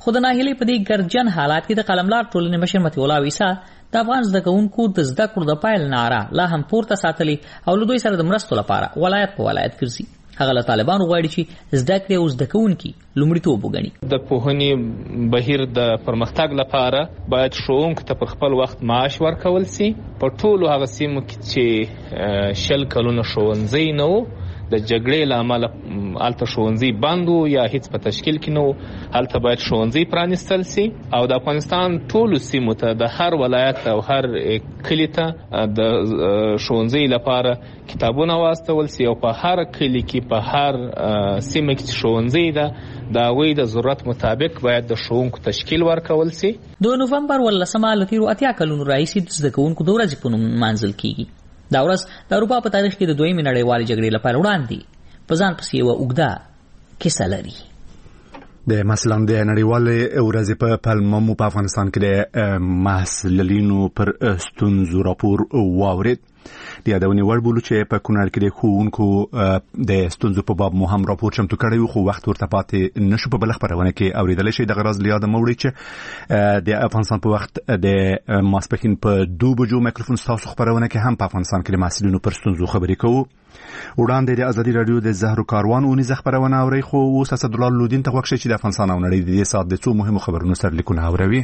خو د ناهیلۍ په دې ګرجن حالات کې د قلملار ټولنې مشر مطیع الله عیسی د افغان زده کوونکو د زده کړو د پیل ناره لا هم پورته ساتلي او له دوی سره د مرستو لپاره ولایت په ولایت ګرځي. هغه له طالبانو غواړي چې زده کړې او زده کوونکي لومړیتوب وګڼي. د پوهنې بهیر د پرمختګ لپاره باید ښوونکو ته په خپل وخت معاش ورکول سي. په ټولو هغه سیمو کې چې شل کلونه ښوونځی نه و، د جګړې له امله هلته ښوونځي بند و یا هیڅ په تشکیل کې نه و، هلته باید ښوونځي پرانیستل سي او د افغانستان ټولو سیمو ته د هر ولایت او هر کلي ته د ښوونځي لپاره کتابونه واستول سي او په هر کلي کې په هر سیمه کې ښوونځي ده د هغوی د ضرورت مطابق باید د ښوونکو تشکیل ورکول سي. د نوفمبر ولسمه له تېرو اتیا کلونو راهیسې د زده کوونکو د ورځې په نوم نمانځل کیږي. دا ورځ د اروپا په تاریخ کې د دویمې نړیوالې جګړې لپاره وړاندې په ځان پسې یوه اوږده کیسه لري. د مثلا د نړیوالې ورځې په پلمه مو په افغانستان کې د محصلینو پر ستونزو راپور واورېد. د یادونې وړ بولو چې په کونړ کې د ښوونکو د ستونزو په باب مو هم راپور چمتو کړی و، خو وخت ورته پاتې نشو. په بله خپرونه کې اورېدلی شئ. دغه راز له یاده مه وړئ چې د افغانستان په وخت د ماسپښین په دو بجو مایکروفون ستاسو خپرونه کې هم په افغانستان کې د محصلینو پر ستونزو خبرې کوو. وړاندې د ازادي راډیو د زهرو کاروان اونیزه خپرونه اورئ، خو اوس اسدالله لودین ته غوږ شئ چې د افغانستان او نړۍ د دې ساعت د څو مهمو خبرونو سرلیکونه اوروي.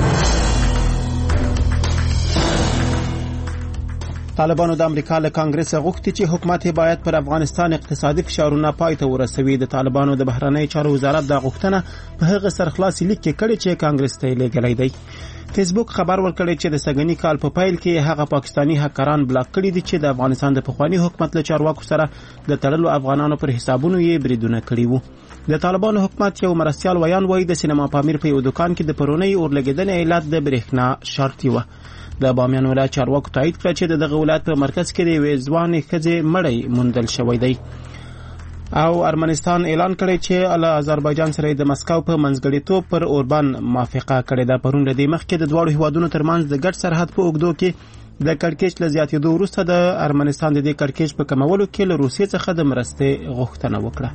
طالبانو د امریکا له کانګرس غوښتي چې حکومت باید پر افغانستان اقتصادي فشارونه پای ته ورسوي. د طالبانو د بهرنی چارو وزارت د غوښتنه په هغه سرخلاصي لیک کې کړي چې کانګرس ته لېږلی دی. فیسبوک خبر ورکړی چې د سګنی کال په پیل کې هغه پاکستانی هکران بلاک کړي دي چې د افغانستان د پخوانی حکومت له چارواکو سره د تړلو افغانانو پر حسابونو یې بریدونه کړي وو. د طالبانو حکومت یو مرستیال ویان وایي د سینما پامیر په یو دکان کې د پرونی اورلګیدنې علت د برېښنا شارټ و. د بامیان ولایت چارواکو تایید کړ چې دغه ولایت په مرکز کې د یوې ځوانې ښځې مړی موندل شوی دی. او ارمنستان اعلان کړی چې له آذربایجان سره د مسکو په منځګړیتوب پر اوربان موافقه کړې ده. پرون له دې مخکې د دواړو هیوادونو ترمنځ د ګډ سرحد په اوږدو کې د کړکېچ له زیاتېدو وروسته د ارمنستان د دې کړکېچ په کمولو کې له روسیې څخه د مرستې غوښتنه وکړه.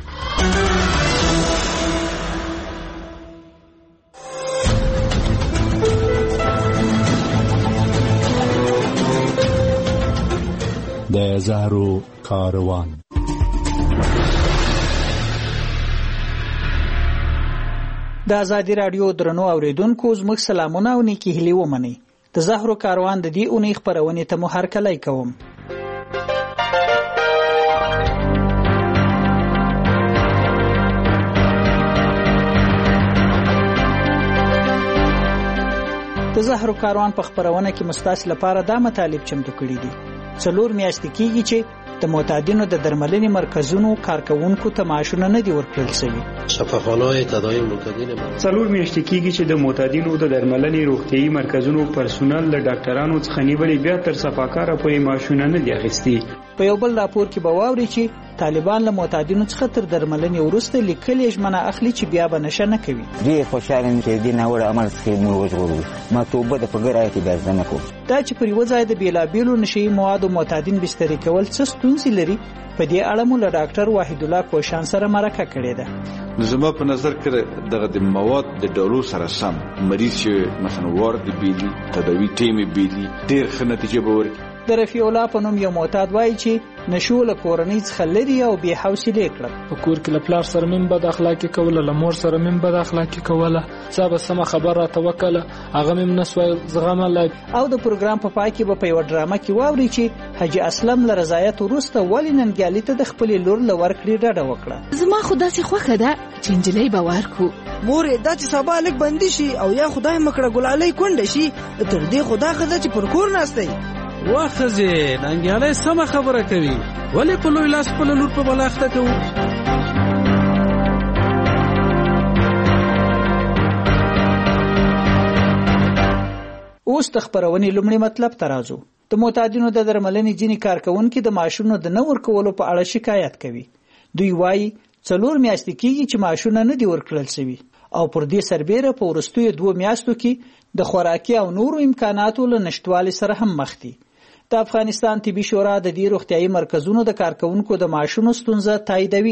د زهرو کاروان. د ازادي راډیو درنو اوریدونکو زموږ سلامونه او نیکی هیلې ومنئ. د زهرو کاروان د دې اونۍ خپرونې ته مو هرکلی کوم. د زهرو کاروان په خپرونه کې مستاس لپاره دا مطالب چمتو کړي دي. څلور میاشتې کېږي چې د معتادینو د درملنې مرکزونو کارکونکو ته معاشونه نه دي ورکړل شوي. شفاخانه‌های تداوی معتادین څلور میاشتې کېږي چې د معتادینو د درملنې روغتیايي مرکزونو پرسونل له ډاکټرانو څخه نیولې بیا تر صفاکاره پورې معاشونه نه دي اخیستي. په یو بل راپور کې به واورئ چې طالبان له معتادینو څخه تر درملنې وروسته لیکلې ژمنه اخلي چې بیا به نشه نه کوي. ډېر خوشحاله یم چې دې ناوړه عمل څخه موږ وژغورو. ما توبه د په ګر آیت بیا زده نه کوم. دا چې پر یوه ځای د بېلابېلو نشهیي موادو معتادین بستري کول څه ستونزې لري، په دې اړه مو له ډاکټر وحید الله کوشان سره مرکه کړې ده. نو زما په نظر کې دغه د مواد د ډولو سره سم مریض چې مثلا وارد بیلی تداوی ټیمې بیلی ډېر ښه نتیجه به ورکړي. د رفیع الله په نوم یو معتاد وایي چې نشو له کورنۍ څخه لري او بې حوصلې کړل. په کور کې له پلار سره مې بد اخلاقي کوله، له مور سره مې بد اخلاقي کوله. څه به سمه خبر راته وکړه هغه مې نسوای زغملی. او د پروګرام په پای کې به په یوه ډرامه کې واوري چې حاجي اسلم له رضایت وروسته ولې ننګیالي ته د خپلې لور له ورکړې ډډه وکړه. زما خو داسې خوښه ده چې نجلۍ به ورکړو. مور دا چې سبا لږ بندي شي او یا خدای مکړه ګلالۍ کونډه شي، تر دې خدا ښځه چې پر کور ناستی. وا ښځې ننګیالۍ سمه خبره کوي، ولې په لوی لاس خپله لور په بلاخته کوو؟ اوس د خپرونې لومړي مطلب ته راځو. د معتادینو د درملنې ځینې کارکوونکي د معاشونو د نه ورکولو په اړه شکایت کوي. دوی وایي څلور میاشتې کېږي چې معاشونه نه دي ورکړل شوي او پر دې سربیره په وروستیو دوو میاشتو کې د خوراکي او نورو امکاناتو له نشتوالي سره هم مخ دي. د افغانستان طبي شورا د دې روغتیايي مرکزونو د کارکوونکو د معاشونو ستونزه تاییدوي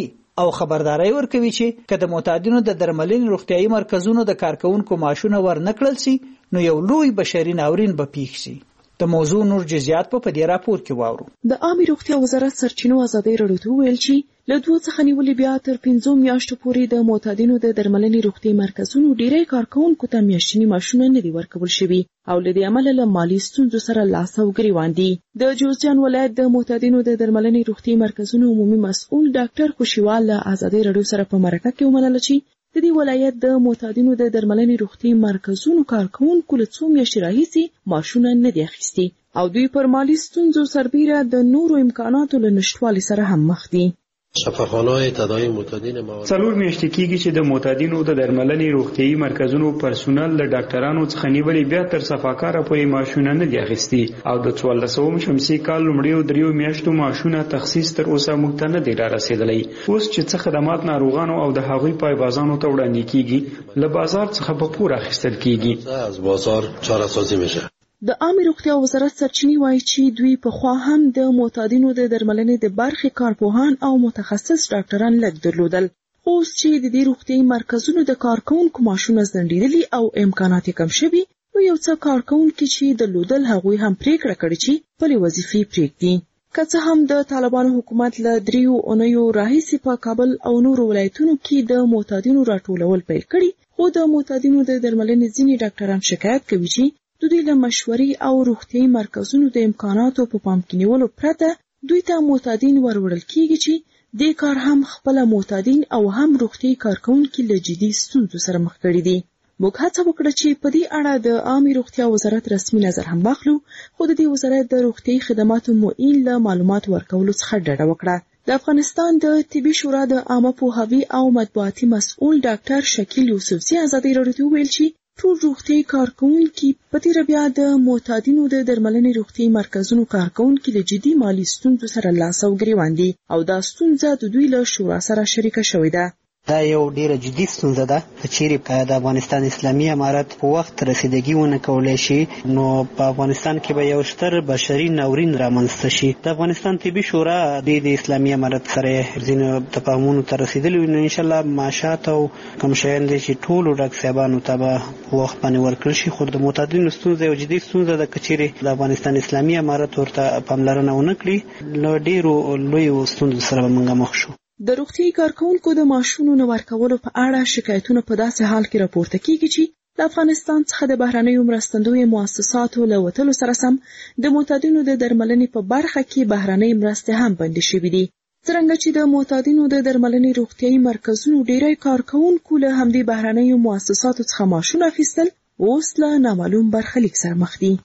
او خبرداري ورکوي چې که د معتادینو د درملنې روغتیايي مرکزونو د کارکونکو معاشونه ورنکړل سي نو یو لوی بشري ناورین به پیښ شي. د موضوع نور جزئیات په دې راپور کې واورو. د عامه روغتیا وزارت سرچینو ازادي راډیو ته ویل چې له دوه څخه نیولې بیا تر پنځو میاشتو پورې د معتادینو د درملنې روغتیايي مرکزونو ډیری کارکونکو ته میاشتني معاشونه نه دي ورکول شوي او له دې امله له مالي ستونزو سره لاس او ګریوان دي. د جوزجان ولایت د معتادینو د درملنې روغتیايي مرکزونو عمومي مسؤل ډاکټر خوشیوال له ازادي راډیو سره په مرکه کې ومنله چې د دې ولایت د معتادینو د درملنې روغتیايي مرکزونو کارکونکو له څو میاشتې راهیسې معاشونه نه دي اخیستي او دوی پر مالي ستونزو سربیره د نورو امکاناتو له نشټوالي سره هم مخ دي. شفاخانه‌های تداوی معتادین څلور میاشتې کېږي چې د معتادینو د درملنې روغتیايي مرکزونو پرسونل له ډاکټرانو څخه نیولې بیا تر صفاکاره پورې معاشونه نه دي اخیستي او د څوارلسم شمسي کال لومړیو دریو میاشتو معاشونه تخصیص تر اوسه موږ ته نه دی رارسېدلی. اوس چې څه خدمات ناروغانو او د هغوی پایبازانو ته وړاندې کېږي له بازار څخه په پور اخیستل کېږي. از بازار چاره‌سازی میشه. د عامه روغتیا وزارت سرچینې وایي چې دوی پخوا هم د معتادینو د درملنې د برخې کارپوهان او متخصص ډاکټران لږ درلودل. اوس چې د دې روغتیايي مرکزونو د کارکونکو معاشونه ځنډېدلي او امکانات کم شوي نو یو څه کارکونکي چې درلودل هغوی هم پریکړه کړې چې خپلې وظیفې پرېږدي. که څه هم د طالبانو حکومت له دریو اونیو راهیسې په کابل او نورو ولایتونو کې د معتادینو راټولول پیل کړي خو د معتادینو د درملنې ځینې ډاکټران شکایت کوي چې د دوی له مشورې او روغتیايي مرکزونو د امکاناتو په پام کې نیولو پرته دوی ته معتادین وروړل کیږي چې دې کار هم خپل معتادین او هم روغتیايي کارکونکي له جدي ستونزو سره مخ کړي دي. موږ هڅه وکړه چې په دې اړه د عامه روغتیا وزارت رسمي نظر هم واخلو خو د دې وزارت د روغتیايي خدماتو معین له معلومات ورکولو څخه ډډه وکړه. د افغانستان د طبي شورا د عامه پوهاوي او مطبوعاتي مسؤل ډاکټر شکیل یوسفزي ازادي راډیو ته ویل چې ټول روغتیايي کارکونکي په تیره بیا د معتادینو د درملنې روغتیايي مرکزونو کارکونکي له جدي مالي ستونزو سره لاس او ګریوان دي او دا ستونزه د دوی له شورا سره شریکه شوې ده. دا یو ډیره جدي ستونزه ده چې چیرې د افغانستان اسلامي امارت په وخت رسیدګي ونه کولای شي نو په افغانستان کې به یو ستر بشري ناورین رامنځته شي. د افغانستان طبي شورا د اسلامي امارت سره ځینې تفاهمونو ته رسیدلی نو ان شاء الله معاشات او کوم شیان دي چې ټول ډاکټر صاحبانو ته به په وخت باندې ورکړل شي. خو د معتادینو ستونزه یو جدي ستونزه ده چې چیرې د افغانستان اسلامي امارت ورته پاملرنه ونه کړي نو ډیرو لویو ستونزو سره به موږ مخ شو. د روغتیايي کارکونکو د معاشونو نه ورکولو په اړه شکایتونه په داسې حال کې راپورته کیږي چې له افغانستان څخه د بهرنیو مرستندویو مؤسساتو له وتلو سره سم د معتادینو د درملنې په برخه کې بهرنۍ مرستې هم بندې شوې دي. څرنګه چې د معتادینو د درملنې روغتیايي مرکزونو ډیری کارکونکو له همدې بهرنیو مؤسساتو څخه معاشونه اخیستل اوس له نامعلوم برخلیک سره مخ دي.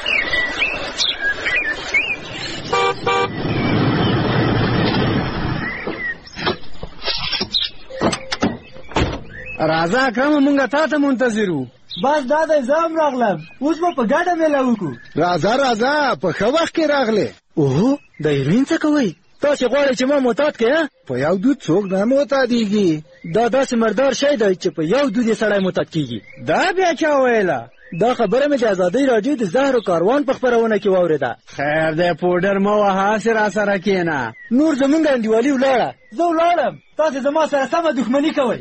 راځه اکرم مونږه تا ته منتظر وو. بس دا د زام راغلم اوس به په ګډه میله وکړو. راځه راځه په ښه وخت کې راغلې. اوهو د هیروین څه کوئ؟ تاسې غواړئ چې ما معتاد کړې؟ په یو دود څوک نه معتادېږي. دا داسې مردار شی دی چې په یو دود یې سړی معتاد کېږي. دا بیا چا ویله؟ دا خبره مې د ازادۍ راډیو د زهرو کاروان په خپرونه کې واورېده. خیر دی پوډر مه وهه هسې راسره کښېنه. نور زمونږ انډیوالي ولاړه. زه ولاړم تاسې زما سره سمه دښمني کوئ.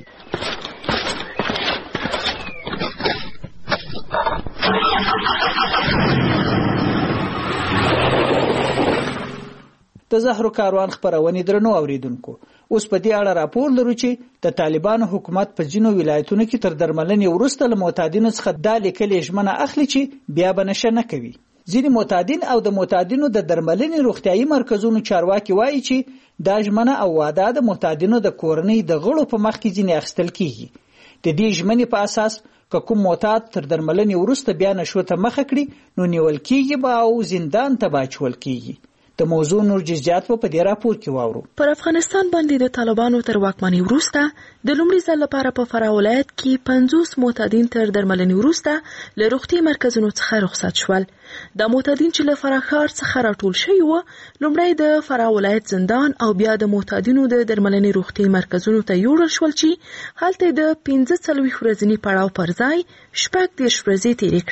د زهرو کاروان خبرونه درنو اوریدونکو اوس په دې اړه راپور لرو چې د طالبانو حکومت په ځینو ولایتونو کې تر درملنې وروسته له معتادینو څخه د لیکلې ژمنه اخلي چې بیا به نشه نه کوي. ځینې معتادین او د معتادینو د درملنې روغتیايي مرکزونو چارواکي وایي چې دا ژمنه او وعده د معتادینو د کورنۍ د غړو په مخ کې ځینې اخیستل کیږي. د دې ژمنې په اساس که کوم معتاد تر درملنې وروسته بیا نشو ته مخه کړي نو نیول کیږي به او زندان ته واچول کیږي. د موضوع نور جزئیات په دې راپور کې واورو. پر افغانستان باندې د طالبانو تر واکمنۍ وروسته د لومړي ځل لپاره په فراه ولایت کې پنځوس معتادین تر درملنې وروسته له روغتي مرکزونو څخه رخصت شول. د معتادین چې له فراه ښار څخه راټول شوي وو لومړی د فراه ولایت زندان او بیا د معتادینو د درملنې روغتي مرکزونو ته یوړل شول چې هلته د پنځه څلوېښت ورځني پړاو پر ځای شپږ دېرش ورځې تېرې کړې.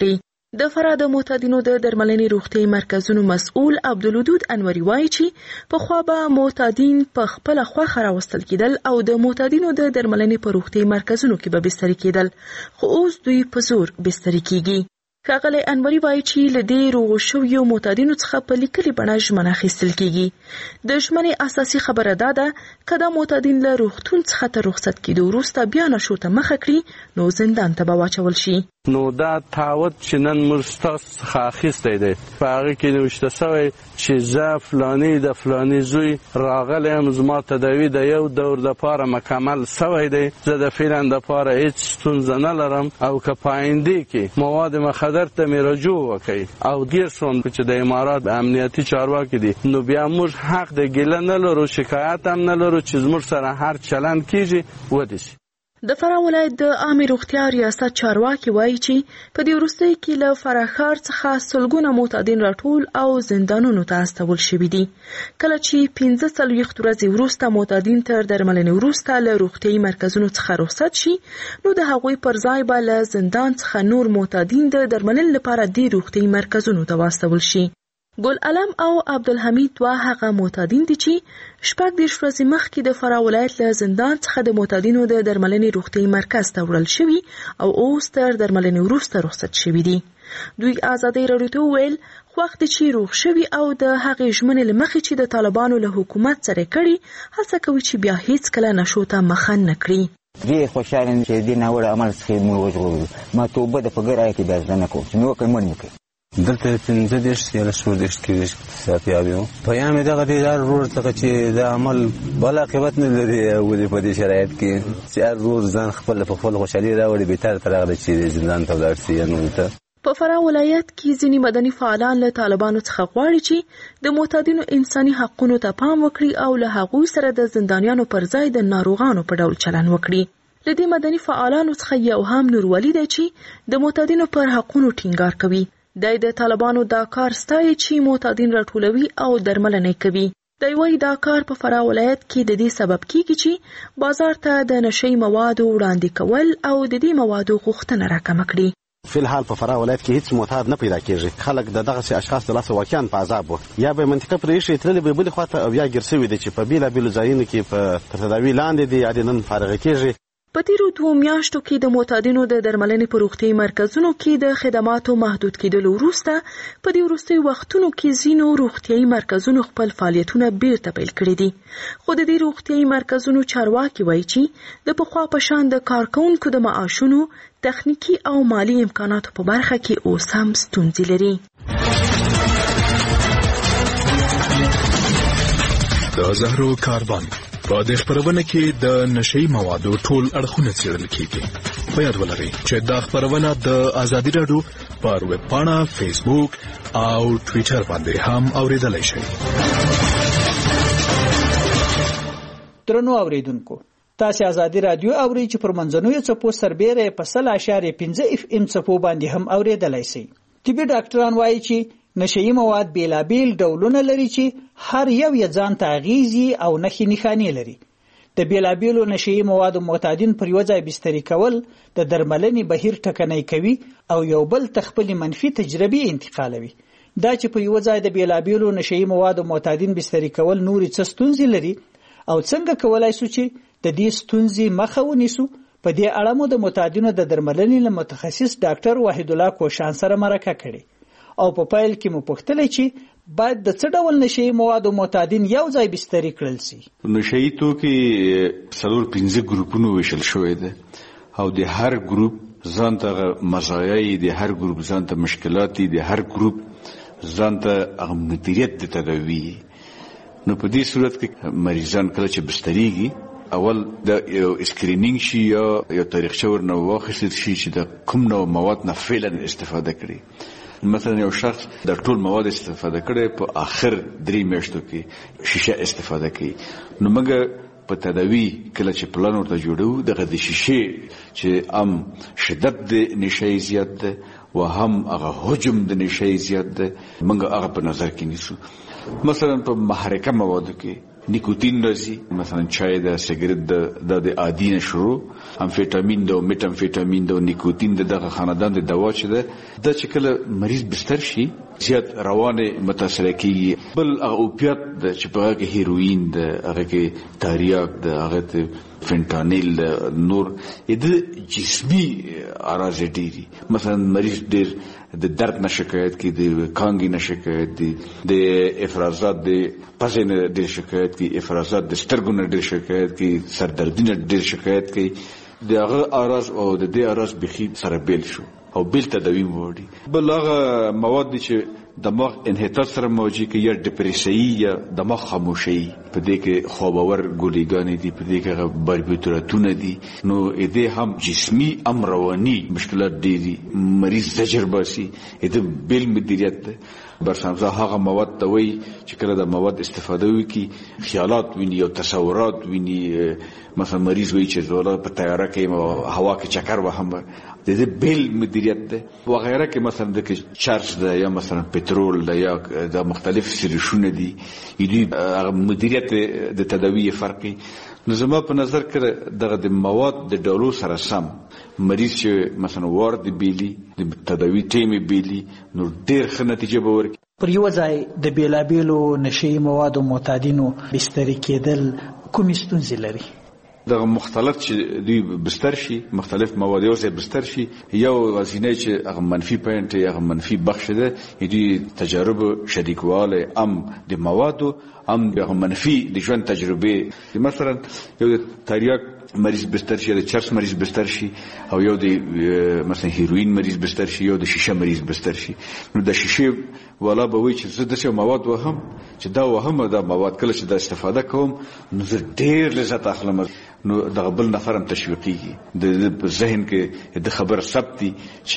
د فراه د معتادینو د درملنې روغتیايي مرکزونو مسؤل عبدالودود انوري وایي چې پخوا به معتادین په خپله خوښه راوستل کېدل او د معتادینو د درملنې په روغتیايي مرکزونو کې به بستري کېدل، خو اوس دوی په زور بستري کېږي. ښاغلی انوري وایي چې له دې روغو شویو معتادینو څخه په لیکلې بڼه ژمنه اخیستل کېږي. د ژمنې اساسي خبره دا ده که دا معتادین له روغتون څخه تر رخصت کېدو وروسته بیا نشو ته مخه کړي نو زندان ته به واچول شي. نو دا تعهد چې نن موږ ستاسو څخه اخیستی دی په هغه کې نوشته سوی چې زه فلاني د فلاني زوی راغلی یم، زما تداوي د یو دور دپاره مکمل سوی دی، زه د فعلا دپاره هېڅ ستونزه نه لرم او که په آینده کې مواد مخدر ته مې رجوع وکړي او ګیر شوم چې د امارات امنیتي چارواکي دي نو بیا موږ حق د ګیله نه لرو، شکایت هم نه لرو چې زموږ سره هر چلند کېږي ودې شي. د فراه ولایت د عامې روغتیا ریاست چارواکي وایي چې په دې وروستیو کې له فراه ښار څخه سلګونه معتادین راټول او زندانونو ته استول شوي دي. کله چې پنځه څلوېښت ورځې وروسته معتادین تر درملنې وروسته له روغتیايي مرکزونو څخه رخصت شي نو د هغوی پر ځای به له زندان څخه نور معتادین د درملنې لپاره دې روغتیايي مرکزونو ته واستول شي. ګل علم او عبدالحمید دوه هغه معتادین دي چې شپږ دېرش ورځې مخکې د فراه ولایت له زندان څخه د معتادینو د درملنې روغتیايي مرکز ته وړل شوي او اوس تر درملنې وروسته رخصت شوي دي. دوی ازادۍ راډیو ته وویل خوښ دي چې روغ شوي او د هغې ژمنې له مخې چې د طالبانو له حکومت سره کړي هڅه کوي چې بیا هیڅکله نشو ته مخه نه کړي. ډېر خوشحاله یم چې دې ناوړه عمل څخه موږ وژغورلو. ما توبه د په ګر آیه کې بیا زده نه کوم چې مې وکړې مړ مې کړي. دلته پنځه دېرش یا شپږ دېرش کې ساتیاب یم. پیام یې دغه دی هر ورور څخه چې دا عمل بل عاقبت نه لري ولې په دې شرایط کې چې هر ورور ځان خپل په خپل خوشحالي راوړي بهتر ته راغلی چې زندان ته ولاړ شي. نو ته په فراه ولایت کې ځینې مدني فعالان له طالبانو څخه غواړي چې د معتادینو انساني حقونو ته پام وکړي او له هغوی سره د زندانیانو پر ځای د ناروغانو په ډول چلند وکړي. له دې مدني فعالانو څخه یو هم نورولي دی چې د معتادینو پر حقونو ټینګار کوي. دی د طالبانو دا کار ستایي چې معتادین راټولوي او درملنه کوي. دی وايي دا کار په فراه ولایت کې د دې سبب کیږي چې بازار ته د نشي موادو وړاندې کول او د دې موادو غوښتنه راکمه کړي. فی الحال په فراه ولایت کې هیڅ معتاد نه پیدا کیږي. خلک د دغه اشخاص د لاسه واقعا په عذاب وو، یا به منطقه پرې ایښي تللې به بلې خواته او یا ګیر شوي دي چې په بېلابېلو ځایونو کې په تر تداوي لاندې دي یا د نن فارغه کیږي. په تیرو دوو میاشتو کې د معتادینو د درملنې په روغتیايي مرکزونو کې د خدماتو محدود کېدلو وروسته په دې وروستیو وختونو کې ځینو روغتیايي مرکزونو خپل فعالیتونه بیرته پیل کړي دي. خو د دې روغتیايي مرکزونو چارواکي وایي چې د پخوا په شان د کارکوونکو د معاشونو، تخنیکي او مالی امکاناتو په برخه کې اوس هم ستونزې لري. د زهرو کاروان په دې خبرونه کې د نشي موادو ټول اړخونه څېړل کیږي. په یاد ولرئ چې دا خبرونه د ازادي راډیو پر ویب پاڼه، فیسبوک او ټویټر باندې هم اوریدلای شئ. درنو اوریدونکو، تاسو ازادي راډیو اورئ چې پر منځنوي څپو سربېره په سل اشاریه پنځه اف ام څپو باندې هم اوریدلای شئ. طبي ډاکټران وایي چې نشئی مواد بیلابیل ډولونه لري چې هر یو یې ځان ته اغیزي او نښې نښانې لري. د بیلابیلو نشئی موادو معتادین پر یو ځای بستري کول د درملنې بهیر ټکنی کوي او یو بل ته خپلې منفي تجربې انتقالوي. دا چې په یو ځای د بیلابیلو نشئی موادو معتادین بستري کول نورې څه ستونزې لري او څنګه کولای شو چې د دې ستونزې مخه ونیسو، په دې اړه مو د معتادینو د درملنې له متخصص ډاکټر وحید الله کوشان سره مرکه کړې او په پایل کې مو پوښتنه چې باید د څه ډول نشئی موادو معتادین یو ځای بستري کړل شي. نشئی توکي څلور پنځه ګروپونو ویشل شوی دی او د هر ګروپ ځان ته مزایای دي، هر ګروپ ځان ته مشکلات دي، د هر ګروپ ځان ته مدیریت د تداوی. نو په دې صورت کې مریضان کله چې بستریږي اول د یو اسکرینینګ شي یا یو تاریخچه ورنه واخیستل شي چې د کوم نوع مواد نه فعلا استفاده کړي. مثلا یو شخص د ټول مواد استفاده کړي په آخر درې میاشتو کې شیشه استفاده کوي، نو موږ په تداوی کله چې پلان ورته جوړو دغه د شیشه چې ام شدت د نشئی زیات ده و هم هغه حجم د نشئی زیات ده موږ هغه په نظر کې نیسو. مثلا په محرکه موادو کې نیکوتین راځي، مثلا چای د سیګریټ د د عادي نشرو، امفیټامین د میټامفیټامین د نیکوتین دغه خاندان د دوا چې ده د چې کله مریض بستر شي زیات روانه متاثر کیږي. بل هغه اوپیات د چې په هغه هیروین د هغه کې تاریاک د هغه فنټانیل نور د جسمي اراضي ډیری، مثلا مریض ډیر د درد نه شکایت کی، د کانګي نه شکایت دي، د افرازات د پزې نه ډیر شکایت کی، افرازات د سترګو نه ډیر شکایت کی، سردردي نه ډیر شکایت کی. دغه اراز او د دې اراز بخي سره بیل شو او بیل تداوی وړي. بل هغه مواد چې دماغ انحطاط سره موجي کې یا ډیپریسي یا دماغ خاموشي، په دې کې خوابور ګولېګانې دي، په دې کې باربیتوراتونه دي، نو دې هم جسمي ام رواني مشکلات دي. مریض زجر باسي، دې بیل مدیریت ده. برسامزه هغه مواد ته وایي چې کله د مواد استفاده وکړي خیالات ویني او تصورات ویني. مثلا مریض وایي چې زوړه په تیاره کې هوا کې چکر وهم، د دې بیل مدیریت ده. وغیره کې مثلا د چارج ده یا مثلا پټرول ده یا د مختلف سریشونه دي، دې مدیریت د تداوی فرقي. نو زما په نظر کې دغه د مواد د ډولو سره سم مریض چې مثلا وارد بیلی د تداوی ټیمې بیلی نو ډیر ښه نتیجه به ورکړي. پر یو ځای د بیلابیلو نشي موادو معتادینو بستري کېدل کومې ستونزې لري؟ دغه مختلف چې دوی بستر شي، مختلف مواد یو ځای بستر شي، یو غزینه چې هغه منفي پوینټ یا هغه منفي بخش ده، دوی تجربه شریکواله ام د موادو ام د منفي د ژوند تجربه. مثلا یو د تریاک مریض بستر شي، د چرس مریض بستر شي، او یو د مثلا هیروین مریض بستر شي، یو د شیشه مریض بستر شي. نو د شیشه والا به وایي چې زه د څه مواد وهم چې دا وهم دا مواد کله چې د استفاده کوم نو زه ډیر لذت اخلم. نو دغه بل نفر هم تشویقیږي، د ذهن کې د خبر ثبتي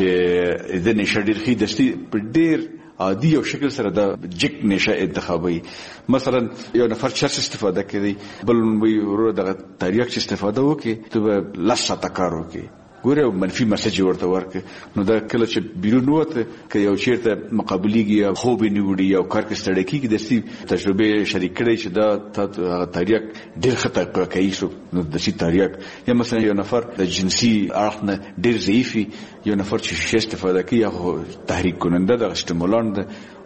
چې د نشه ډیر خې دستي په ډیر عادي او شکل سره د جک نشه انتخابي. مثلا یو نفر چرس استفاده کوي، بل وی ورو دغه تاریخ چې استفاده وکي ته لاسه تکار وکي، ګوره منفي مسج ورته ورکه. نو دا کله چې بیرون وته ک یو چیرته مقابلېږي یا خوب نیوړي یا کار کې ستړی کیږي، د سي تجربه شریک کړي چې دا تاریخ ډیر خطر کوي. شو نو د سي تاریخ یا مثلا یو نفر د جنسي اړخ نه ډیر ضعیفي، یو نفر چې شیشه استفاده کوي یا تحریک کننده د استیمولانت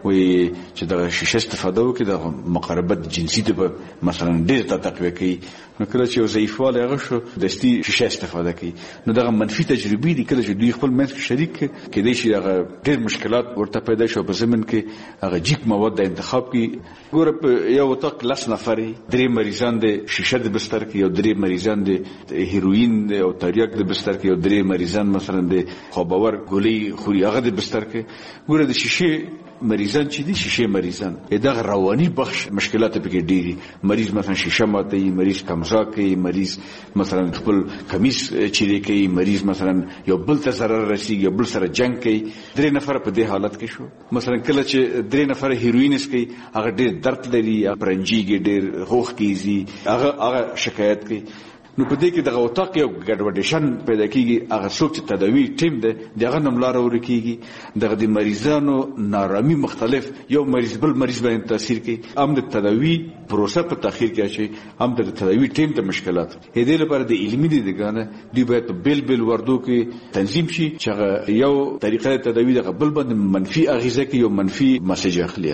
وي چې د شیشه استفاده وکړي د مقاربت جنسي ته مثلا ډیر تقویه کوي. نو کله چې یو ضعیفواله هغه شو د سي شیشه استفاده کوي، نو دغه منفي تجربې دي کله چې دوی خپل منځ کې شریک کېدای شي هغه ډیر مشکلات ورته پیدا شي په زمين کې هغه جیک مواد د انتخاب کې. ګوره په یو وطاق لس نفرې درې مریضان د شیشه د بستر کې، یو درې مریضان د هیروین او تریاک د بستر کې، یو درې مریضان مثلا د خوابور ګولۍ خوري هغه د بستر کې. ګوره د شیشه مریضان چې دي شیشه مریضان دغه رواني بخش مشکلات پکې ډېری. مریض مثلا شیشه ماتي، مریض کمزا کوي، مریض مثلا خپل کمیس چیرې کوي، مریض مثلا یو بل ته ضرر رسیږي، یو بل سره جنگ کوي. درې نفر په دې حالت کې شو. مثلا کله چې درې نفر هیروینس کوي هغه ډېر درد لري، پرنجيږي، ډېر غوښ کیږي، هغه هغه شکایت کوي. نو په دې کې دغه وطاق یو ګډوډیشن پیدا کیږي. هغه څوک چې تداوی ټیم ده دغه نملار ورکیږي، دغه د مریضانو نارامي مختلف یو مریض بل مریض باندې تاثیر کوي. هم د تداوی پروسه په تاخير کې شي، هم د تداوی ټیم ته مشکلات. هدي لپاره د علمي دیګانه دی باید په بیل بیل وردو کې تنظیم شي چې یو طریقه تداوی د بل باندې منفي اغیزه کوي، یو منفي مسج اخلي.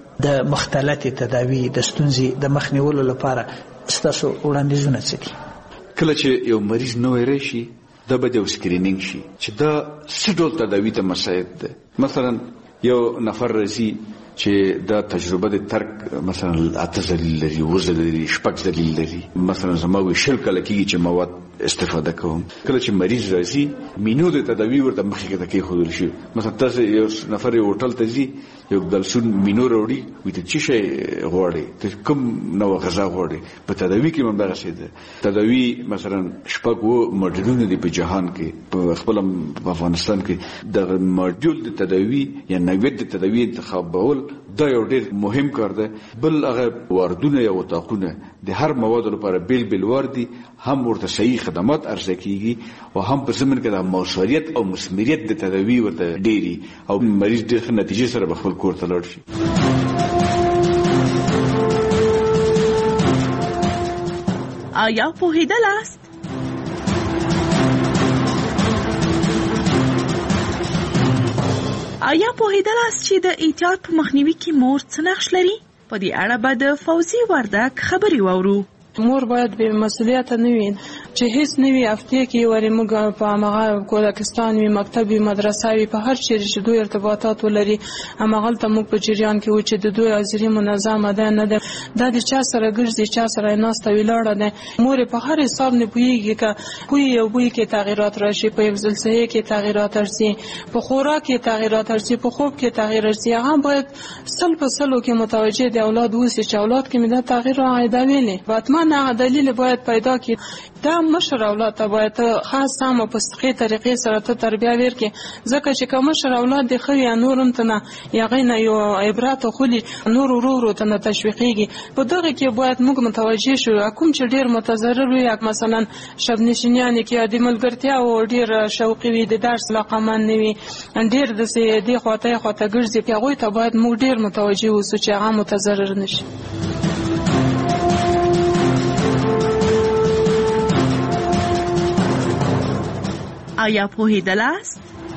د مختلفه تداوی د ستونزې د مخنیولو لپاره ستاسو وړاندیزونه څه دي؟ کله چې یو مریض نوې راشي دا به د سکرینینګ شي چې دا څه ډول تداوی ته مساعد ده. مثلا یو نفر راځي چې دا تجربه د ترک مثلا اته ذلیل لري، و ذلیل شپږ ذلیل لري، مثلا زما وی شل کله کېږي چې مواد استفاده کوم. کله چې مریض راځي مینو د تداوی ورته مخې کې تکي خودل شي. مثلا تاسو یو نفر یو هوټل ته ځي، یو دلسون مینو وروړي، وي ته چې شي غواړي، ته کوم نو غذا غواړي. په تداوی کې هم دغه څه ده. تداوی مثلا شپږ و ماډیولونه دي په جهان کې، په خپل افغانستان کې د ماډیول د تداوی یا نوید د تداوی انتخابول دا یو ډېر مهم کار ده. بل هغه واردونه یا وطاقونه د هر مواد لپاره بیل بیل واردي، هم ورته صحیح خدمات ارزه کیږي او هم په زمين کې د موثریت او مسمریت د تداوی ورته ډېری او مریض ډېر ښه نتیجه سره خپل کور ته لاړ شي. آیا پوهیدلاست؟ آیا پوهیدلاست چې د احتیاط په مخنیوي کې مور څه نقش لري؟ په دې اړه به د فوزي وردک خبرې واورو. مور باید به مسؤلیت نه وي چې هیڅ نه وي هفته کې ورې موږ په هغه کودکستان وي مکتب وي مدرسه وي په هر چیرې چې دوی ارتباطات ولري همغلته موږ په جریان کې و چې د دوی حاضري منظمه ده نه ده دا د چا سره ګرځي چا سره ناسته ولاړه ده. مور په هر حساب نه پوهیږي که بوی یو بوی کې تغیرات راشي په یو زلزلې کې تغیرات راشي په خوراک کې تغیرات راشي په خوب کې تغییر راشي هغه باید سل په سلو کې متوجه د اولاد وسی چې اولاد کې مده تغییر راځي ویلې نه دلیل باید پیدا کی دا مشر اولاد ته باید خاص سم په صحیح طریقې سره ته تربیه ورکړي ځکه چې کوم مشر اولاد د خو یا نورم ته نه یغینه یو عبرت خولي نور ورو ورو ته تشویقيږي په دغه کې باید موږ متوجه شو کوم چې ډیر متضرر وي مثلا شب نشینیان کې د ملګرتیا او ډیر شوقي وي د درس لقمان نوي ډیر د سې د خواته خواته ګرځي په هغه ته باید موږ ډیر متوجه اوسو چې هغه متضرر نشي. آیا پوهیدلاست؟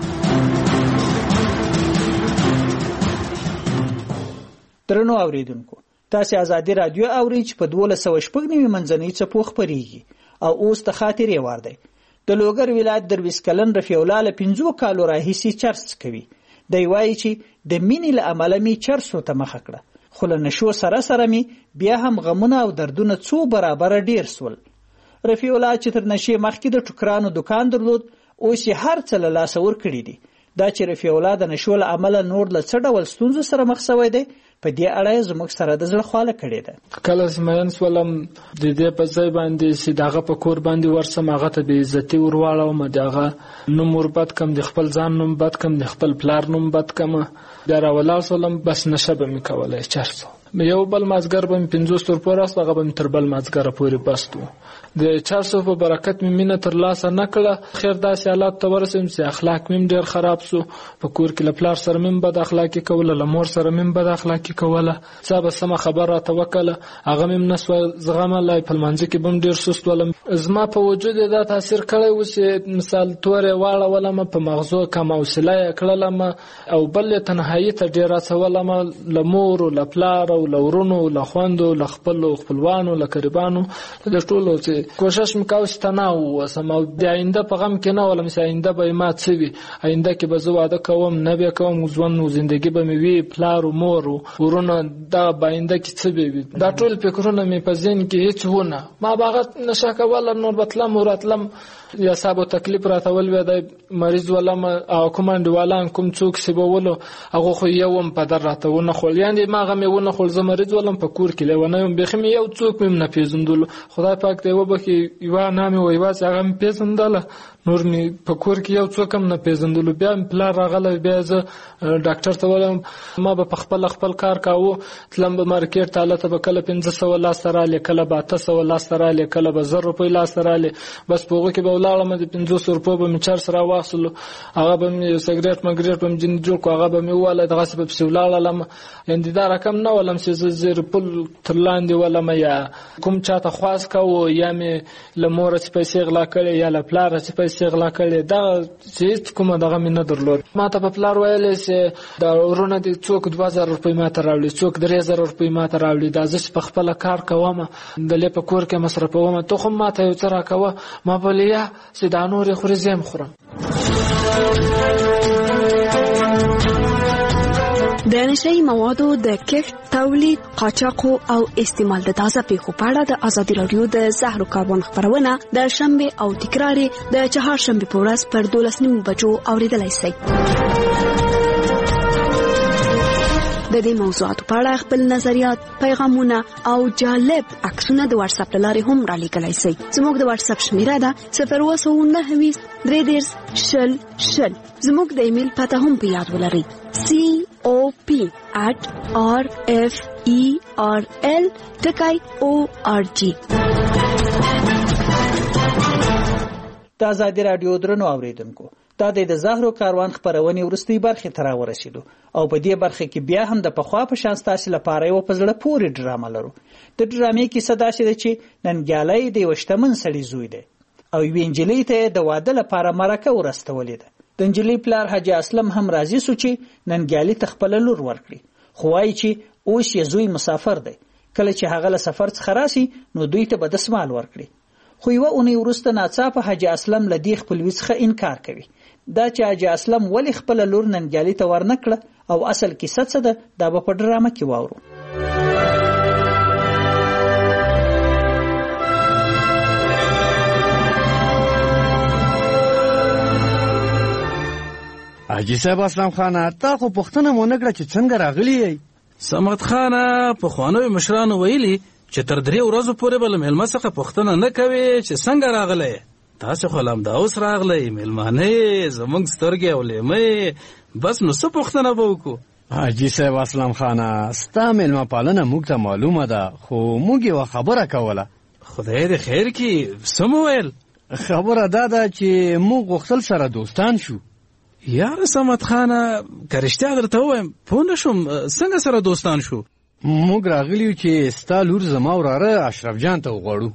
درنو اوریدونکو تاسو ازادي رادیو اورئ چې په دولس سوه شپږ نوي منځنۍ څپو خپرېږي او اوس ته خاطرې وار دی. د لوګر ولایت درویش کلن رفیع الله له پنځو کالو راهیسې چرس کوي. دی وایي چې د مینې له امله مې چرسو ته مخه کړه خو له نشو سره سره مې بیا هم غمونه او دردونه څو برابره ډیر سول. رفیع الله چې تر نشې مخکې د ټوکرانو دکان درلود اوس یې هر څه له لاسه ورکړي دي. دا چې رفیع الله د نشو له امله نور له څه ډول ستونزو سره مخ شوی دی په دې اړه زموږ سره د زړه خواله کړې ده. کله چې مېن سولم د دې په ځای باندې چې دغه په کور باندې ورسم هغه ته به عزت ورواړم دغه نوم وربد کم د خپل ځان نوم بد کم د خپل پلار نوم بد کم دا راولا سولم بس نشبه مې کولای چرسو یو بل مازګر به پنځوس تر پورس هغه به تر بل مازګر پورې بستو د چرسو په برکت مې مینه تر لاسه نکړه. خیر داسې حالات ته ورسېم چې اخلاق مې ډېر خراب سو په کور کې له پلار سره مې بد اخلاقي کوله له مور سره مې بد اخلاقي کوله څه به سمه خبره راته وکړه هغه مې نسوه زغملای په لمانځه کې به ډېر سست ولم. زما په وجود دا تاثیر کړی و چې مثال تورې واړولم په مغزو کم حوصله یې کړلم او بل تنهایي ته ډېر اچولم له مور او له پلار او له ورونو له خویندو له خپلو خپلوانو له قریبانو د ټولو چې کوشش مکاو چې تناو وسم او د آینده په غم کې نه ولم چې آینده به ما څه وي آینده کې به زه واده کوم نه به کوم ژوند او زندگی به مې وي پلار او مور او ورونه دا به آینده کې څه وي دا ټول فکرونه مې په ذهن کې هیڅ ونه ما باغت نشه کولم نور بتلم وراتلم یا صاحب تکلیف راته ولوي د مریض ولم او کومند ولان کوم څوک سی بولو هغه خو یوم په در راته ونه خول یعنی ما غمه ونه خول زه مریض ولم په کور کې لونه یم بخم یو څوک مم نه پیژندل خدای پاک ته وبخي یو نامه وای واس هغه مم پیژندل نور می په کور کې یو څوک هم نه پیژندل بیا پلار راغله بیا زه ډاکټر ته ولم ما په خپل خپل کار کاوه تلم به مارکیټ تعالی ته کله پنځه سوه لاس سره لیکله به اته سوه لاس سره لیکله به زر روپۍ لاس سره بس پوغه کې به لاړم د پنځوس روپۍ به مې چار سره واخلو هغه به مې سګریټ مګریټ به مې جن جوړ کو هغه به مې واله دغه څه په ولاړم اند دا رقم نه ولم چې زیر پل ترلاندې ولم یا کوم چاته خواص کاوه یا مې لمور څخه پیسې غلا کړې یا ل پلار څخه پیسې غلا کړې دا چې کومه دغه مې نه درلود. ما ته په پلار ویل چې دا ورونه دي څوک دوه زره روپۍ ما ته راوړي څوک درې زره روپۍ ما ته راوړي دا زه په خپل کار کوم د لې په کور کې مصرفوم ته خو ما ته یو څه راکوه ما بلیا چې دا نور خوري زم خورم. د نشئی موادو د کښت تولید قاچاق او استعمال د تازه پیښو په اړه د ازادي رادیو د زهرو کاربن خبرونه د شنبه او تکرار د چهارشنبه په ورځ پر دولس نیمو بجو اوریدلای شئ. د دې موضوعاتو په اړه خپل نظریات، پیغامونه او جالب عکسونه د واتس اپ لارې هم را لیږلی شئ. زموږ د واتس اپ شمیره ده صفر اووه سوه نهه ویشت درې دېرش شل شل. زموږ د ایمیل پته هم په یاد ولرئ سی او پی at r f e r l ټکی او ار جی. د ازادي رادیو درنو اوریدونکو دا د زهرو کاروان خپرونې وروستۍ برخې ته راورسېدو او په دې برخه کې بیا هم د پخوا په شان ستاسې لپاره یوه په زړه پورې ډرامه لرو. د ډرامې کیسه داسې ده چې ننګیالی د یوه شتمن سړي زوی دی او یوې نجلۍ ته یې د واده لپاره مرکه ورستولې ده. د نجلۍ پلار حاجي اسلم هم راضي سو چې ننګیالي ته خپله لور ورکړي، خو وایي چې اوس یې زوی مسافر دی، کله چې هغه له سفر څخه راسي نو دوی ته به دسمال ورکړي. خو یوه اونۍ وروسته ناڅاپه حاجي اسلم له دې خپلوي څخه انکار کوي. دا چې حاجي اسلم ولې خپله لور ننګیالي ته ورنه کړه او اصل کیسه څه ده دا به په ډرامه کې واورو. حاجي صاحب اسلام خانه، تا خو پوښتنه مو نه کړه چې څنګه راغلی یې؟ صمد خانه، پخوانیو مشرانو ویلي چې تر درې ورځو پورې به له مېلمه څخه پوښتنه نه کوې چې څنګه راغلی. تاسې خو لا همدا اوس راغلی، مېلمانه یې، زموږ سترګې او لیمه، بس نو څه پوښتنه به وکړو؟ حاجي صاحب اسلام خانه، ستا مېلمه پالنه موږ ته معلومه ده، خو موږ یوه خبره کوله. خدای دې خیر کړي، څه مو ویل؟ خبره دا ده چې موږ غوښتل سره دوستان شو. یاره صمد خانه، که رښتیا درته ووایم پوه نه شوم، څنګه سره دوستان شو؟ موږ راغلي یو چې ستا لور زما وراره اشرف جان ته وغواړو.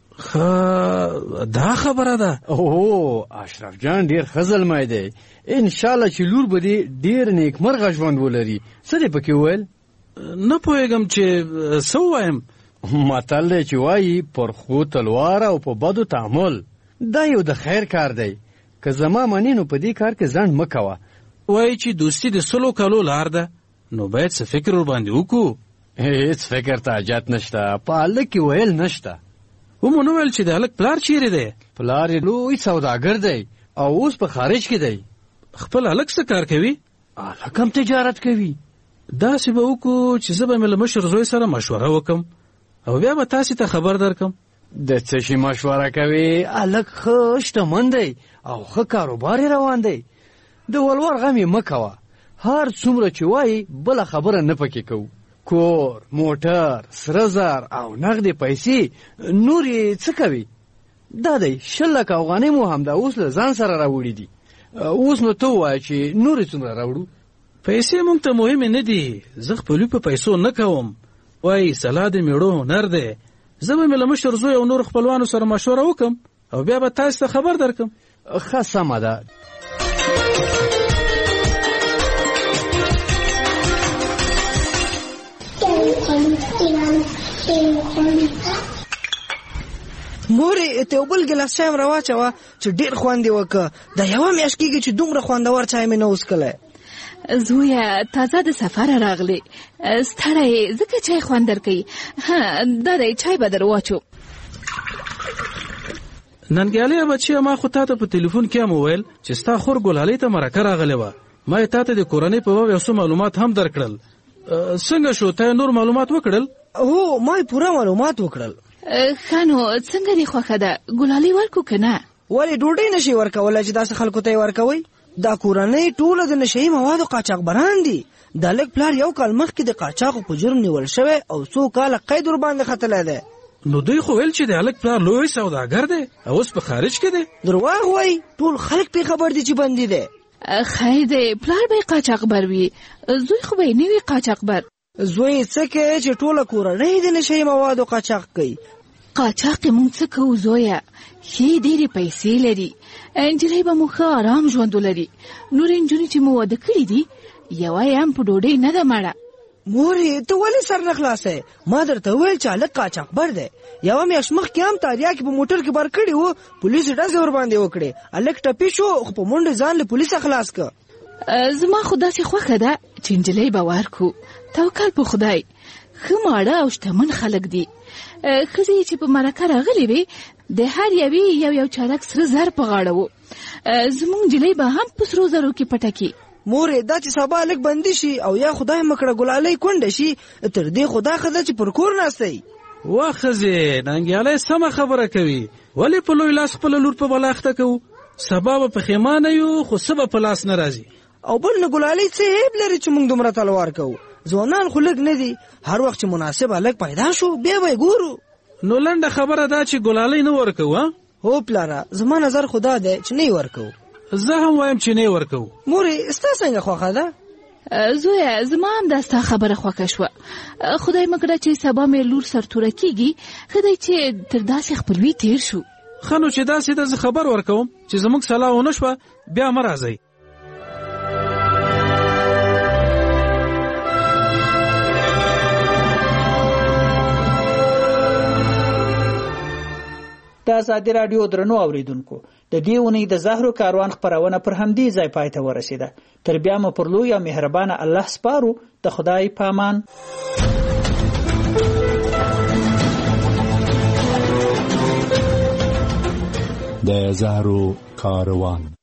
ښه، دا خبره ده؟ اوه، اشرف جان ډېر ښه زلمی دی، انشاءالله چې لور به دې ډېر نیکمرغه ژوند ولري. څه دې پکې وویل؟ نه پوهېږم چې څه ووایم. متل دی چې وایي پر ښو تلوار او په بدو تعامل. دا یو د خیر کار دی، که زما منې نو په دې کار کې ځنډ مه کوه. وایي چې دوستي د سلو کالو لار ده، نو باید څه فکر ورباندې وکړو. هېڅ فکر ته حاجت نشته، په هلک کې ویل نشته. ومو نه ویل چې د هلک پلار چیرې دی؟ پلار یې لوی سوداګر دی او اوس په خارج کې دی. خپل هلک څه کار کوي؟ هلک هم تجارت کوي. داسې به وکړو چې زه به مې له مشر زوی سره مشوره وکړم او بیا به تاسې ته خبر درکړم. د څه شي مشوره کوي؟ هلک ښه شتمن دی او ښه کاروبار یې روان دی. د ولور غم یې مه کوه، هر څومره چې وایي بله خبره نه پکې کوو. کور، موټر، سره زر او نغدې پیسې، نور یې څه کوي؟ دا دی شل لکه افغانۍ مو همدا اوس له ځان سره راوړي دي. اوس نو ته ووایه چې نور یې څومره راوړو؟ پیسې موږ ته مهمې نه دي، زه خپلوي په پیسو نه کوم. وایي سلا د میړو هنر دی. زه به مې له مشر زوی او نور خپلوانو سره مشوره وکړم او بیا به تاسو ته خبر درکړم. ښه سمه ده. مورې ته یو بل ګیلاس چای هم راواچوه چې ډېر خوند یې وکړه. دا یوه میاشت کېږي چې دومره خوندور چای مې نه وڅښلی. زویه تازه د سفره راغلی، ستړی ځکه چای خوند درکوي. ها دا دی چای به در واچو. ننګیالۍ بچیه، ما خو تا ته په تلیفون کې هم وویل چې ستا خور ګلالۍ ته مرکه راغلې وه. ما یې تا ته د کورنۍ په باب یو څه معلومات هم درکړل. څنګه شو؟ تا نور معلومات وکړل؟ هو، ما یې پوره معلومات وکړل. ښه نو څنګه دې خوښه ده؟ ګلالۍ ورکو که نه؟ ولې ډوډۍ نشي ورکولی چې داسې خلکو ته یې ورکوئ؟ دا کورنۍ ټوله د نشهیي موادو قاچاقبران دي. د هلک پلار یو کال مخکې د قاچاقو په جرم نیول شوی او څو کاله قید ورباندې ختلی دی. نو دوی خو ویل چې د هلک پلار لوی سوداګر دی او اوس په خارج کې دی. درواغ وایي، ټول خلک پرې خبر دي چې بندي دی. خیر دی، پلار به یې قاچاقبر وي، زوی خو به یې نه وي قاچاقبر. زوی څه کوي چې ټوله کورنۍ د نشهیي موادو قاچاق کوي. قاچاق یې مونږ څه کوو زویه؟ ښې ډېرې پیسې لري، نجلۍ به مو ښه ارام ژوند ولري. نورې نجونې چې مو واده کړي دي یوه یې هم په ډوډۍ نه ده مړه. مورې ته ولې سر نه خلاصوې؟ ما درته وویل چې هلک قاچاقبر دی. یوه میاشت مخکې هم تاریاکې په موټر کې بار کړي وو، پولیسو ډزې ورباندې وکړې. هلک ټپي شو خو په منډه ځان له پولیسه خلاص کړه. زما خو داسې خوښه ده چې نجلۍ به ورکړو. توکل په خدای. ښه ماړه او شتمن خلک دي. ښځې چې په مرکه راغلې وې د هر یوې یو یو چارک سره زر په غاړه وو. زموږ نجلۍ به هم په سرو زرو کې پټه کړي. مورې دا چې سبا هلک بندي شي او یا خدای مکړه ګلالۍ کونډه شي، تر دې خو دا ښه ده چې پر کور ناستی. وا ښځې، ننګیالۍ سمه خبره کوي. ولې په لوی لاس خپله لور په بلا اخته کوو؟ سبا به پښیمانه یو خو څه به په لاس نه راځي. او بل نه ګلالۍ څه عیب لري چې موږ دومره تلوار کوو؟ ځوانان خو لږ نه دي، هر وخت چې مناسب هلک پیدا شو بیا به یې ګورو. نو لنډه خبره دا چې ګلالۍ نه ورکوو. هو پلاره، زما نظر خو دا دی چې نه یې ورکوو. زه هم وایم چې نه ورکو. مورې ستا څنګه خوښه ده؟ زویا زما هم دا ستا خبره خوښه شوه. خدای مکړه چې سبا مې لور سرتوره کیږي، ښه دی چې تر داسې خپلوي تیر شو. ښه نو چې داسې ده زه خبر ورکوم چې زموږ سلا ونه شوه بیا مه راځئ. د ازادي راډیو درنو اوریدونکو، د دې اونۍ د زهرو کاروان خپرونه پر همدې ځای پای ته ورسېده. تر بیا مو پر لوی او مهربانه الله سپارو. د خدای پامان. د زهرو کاروان.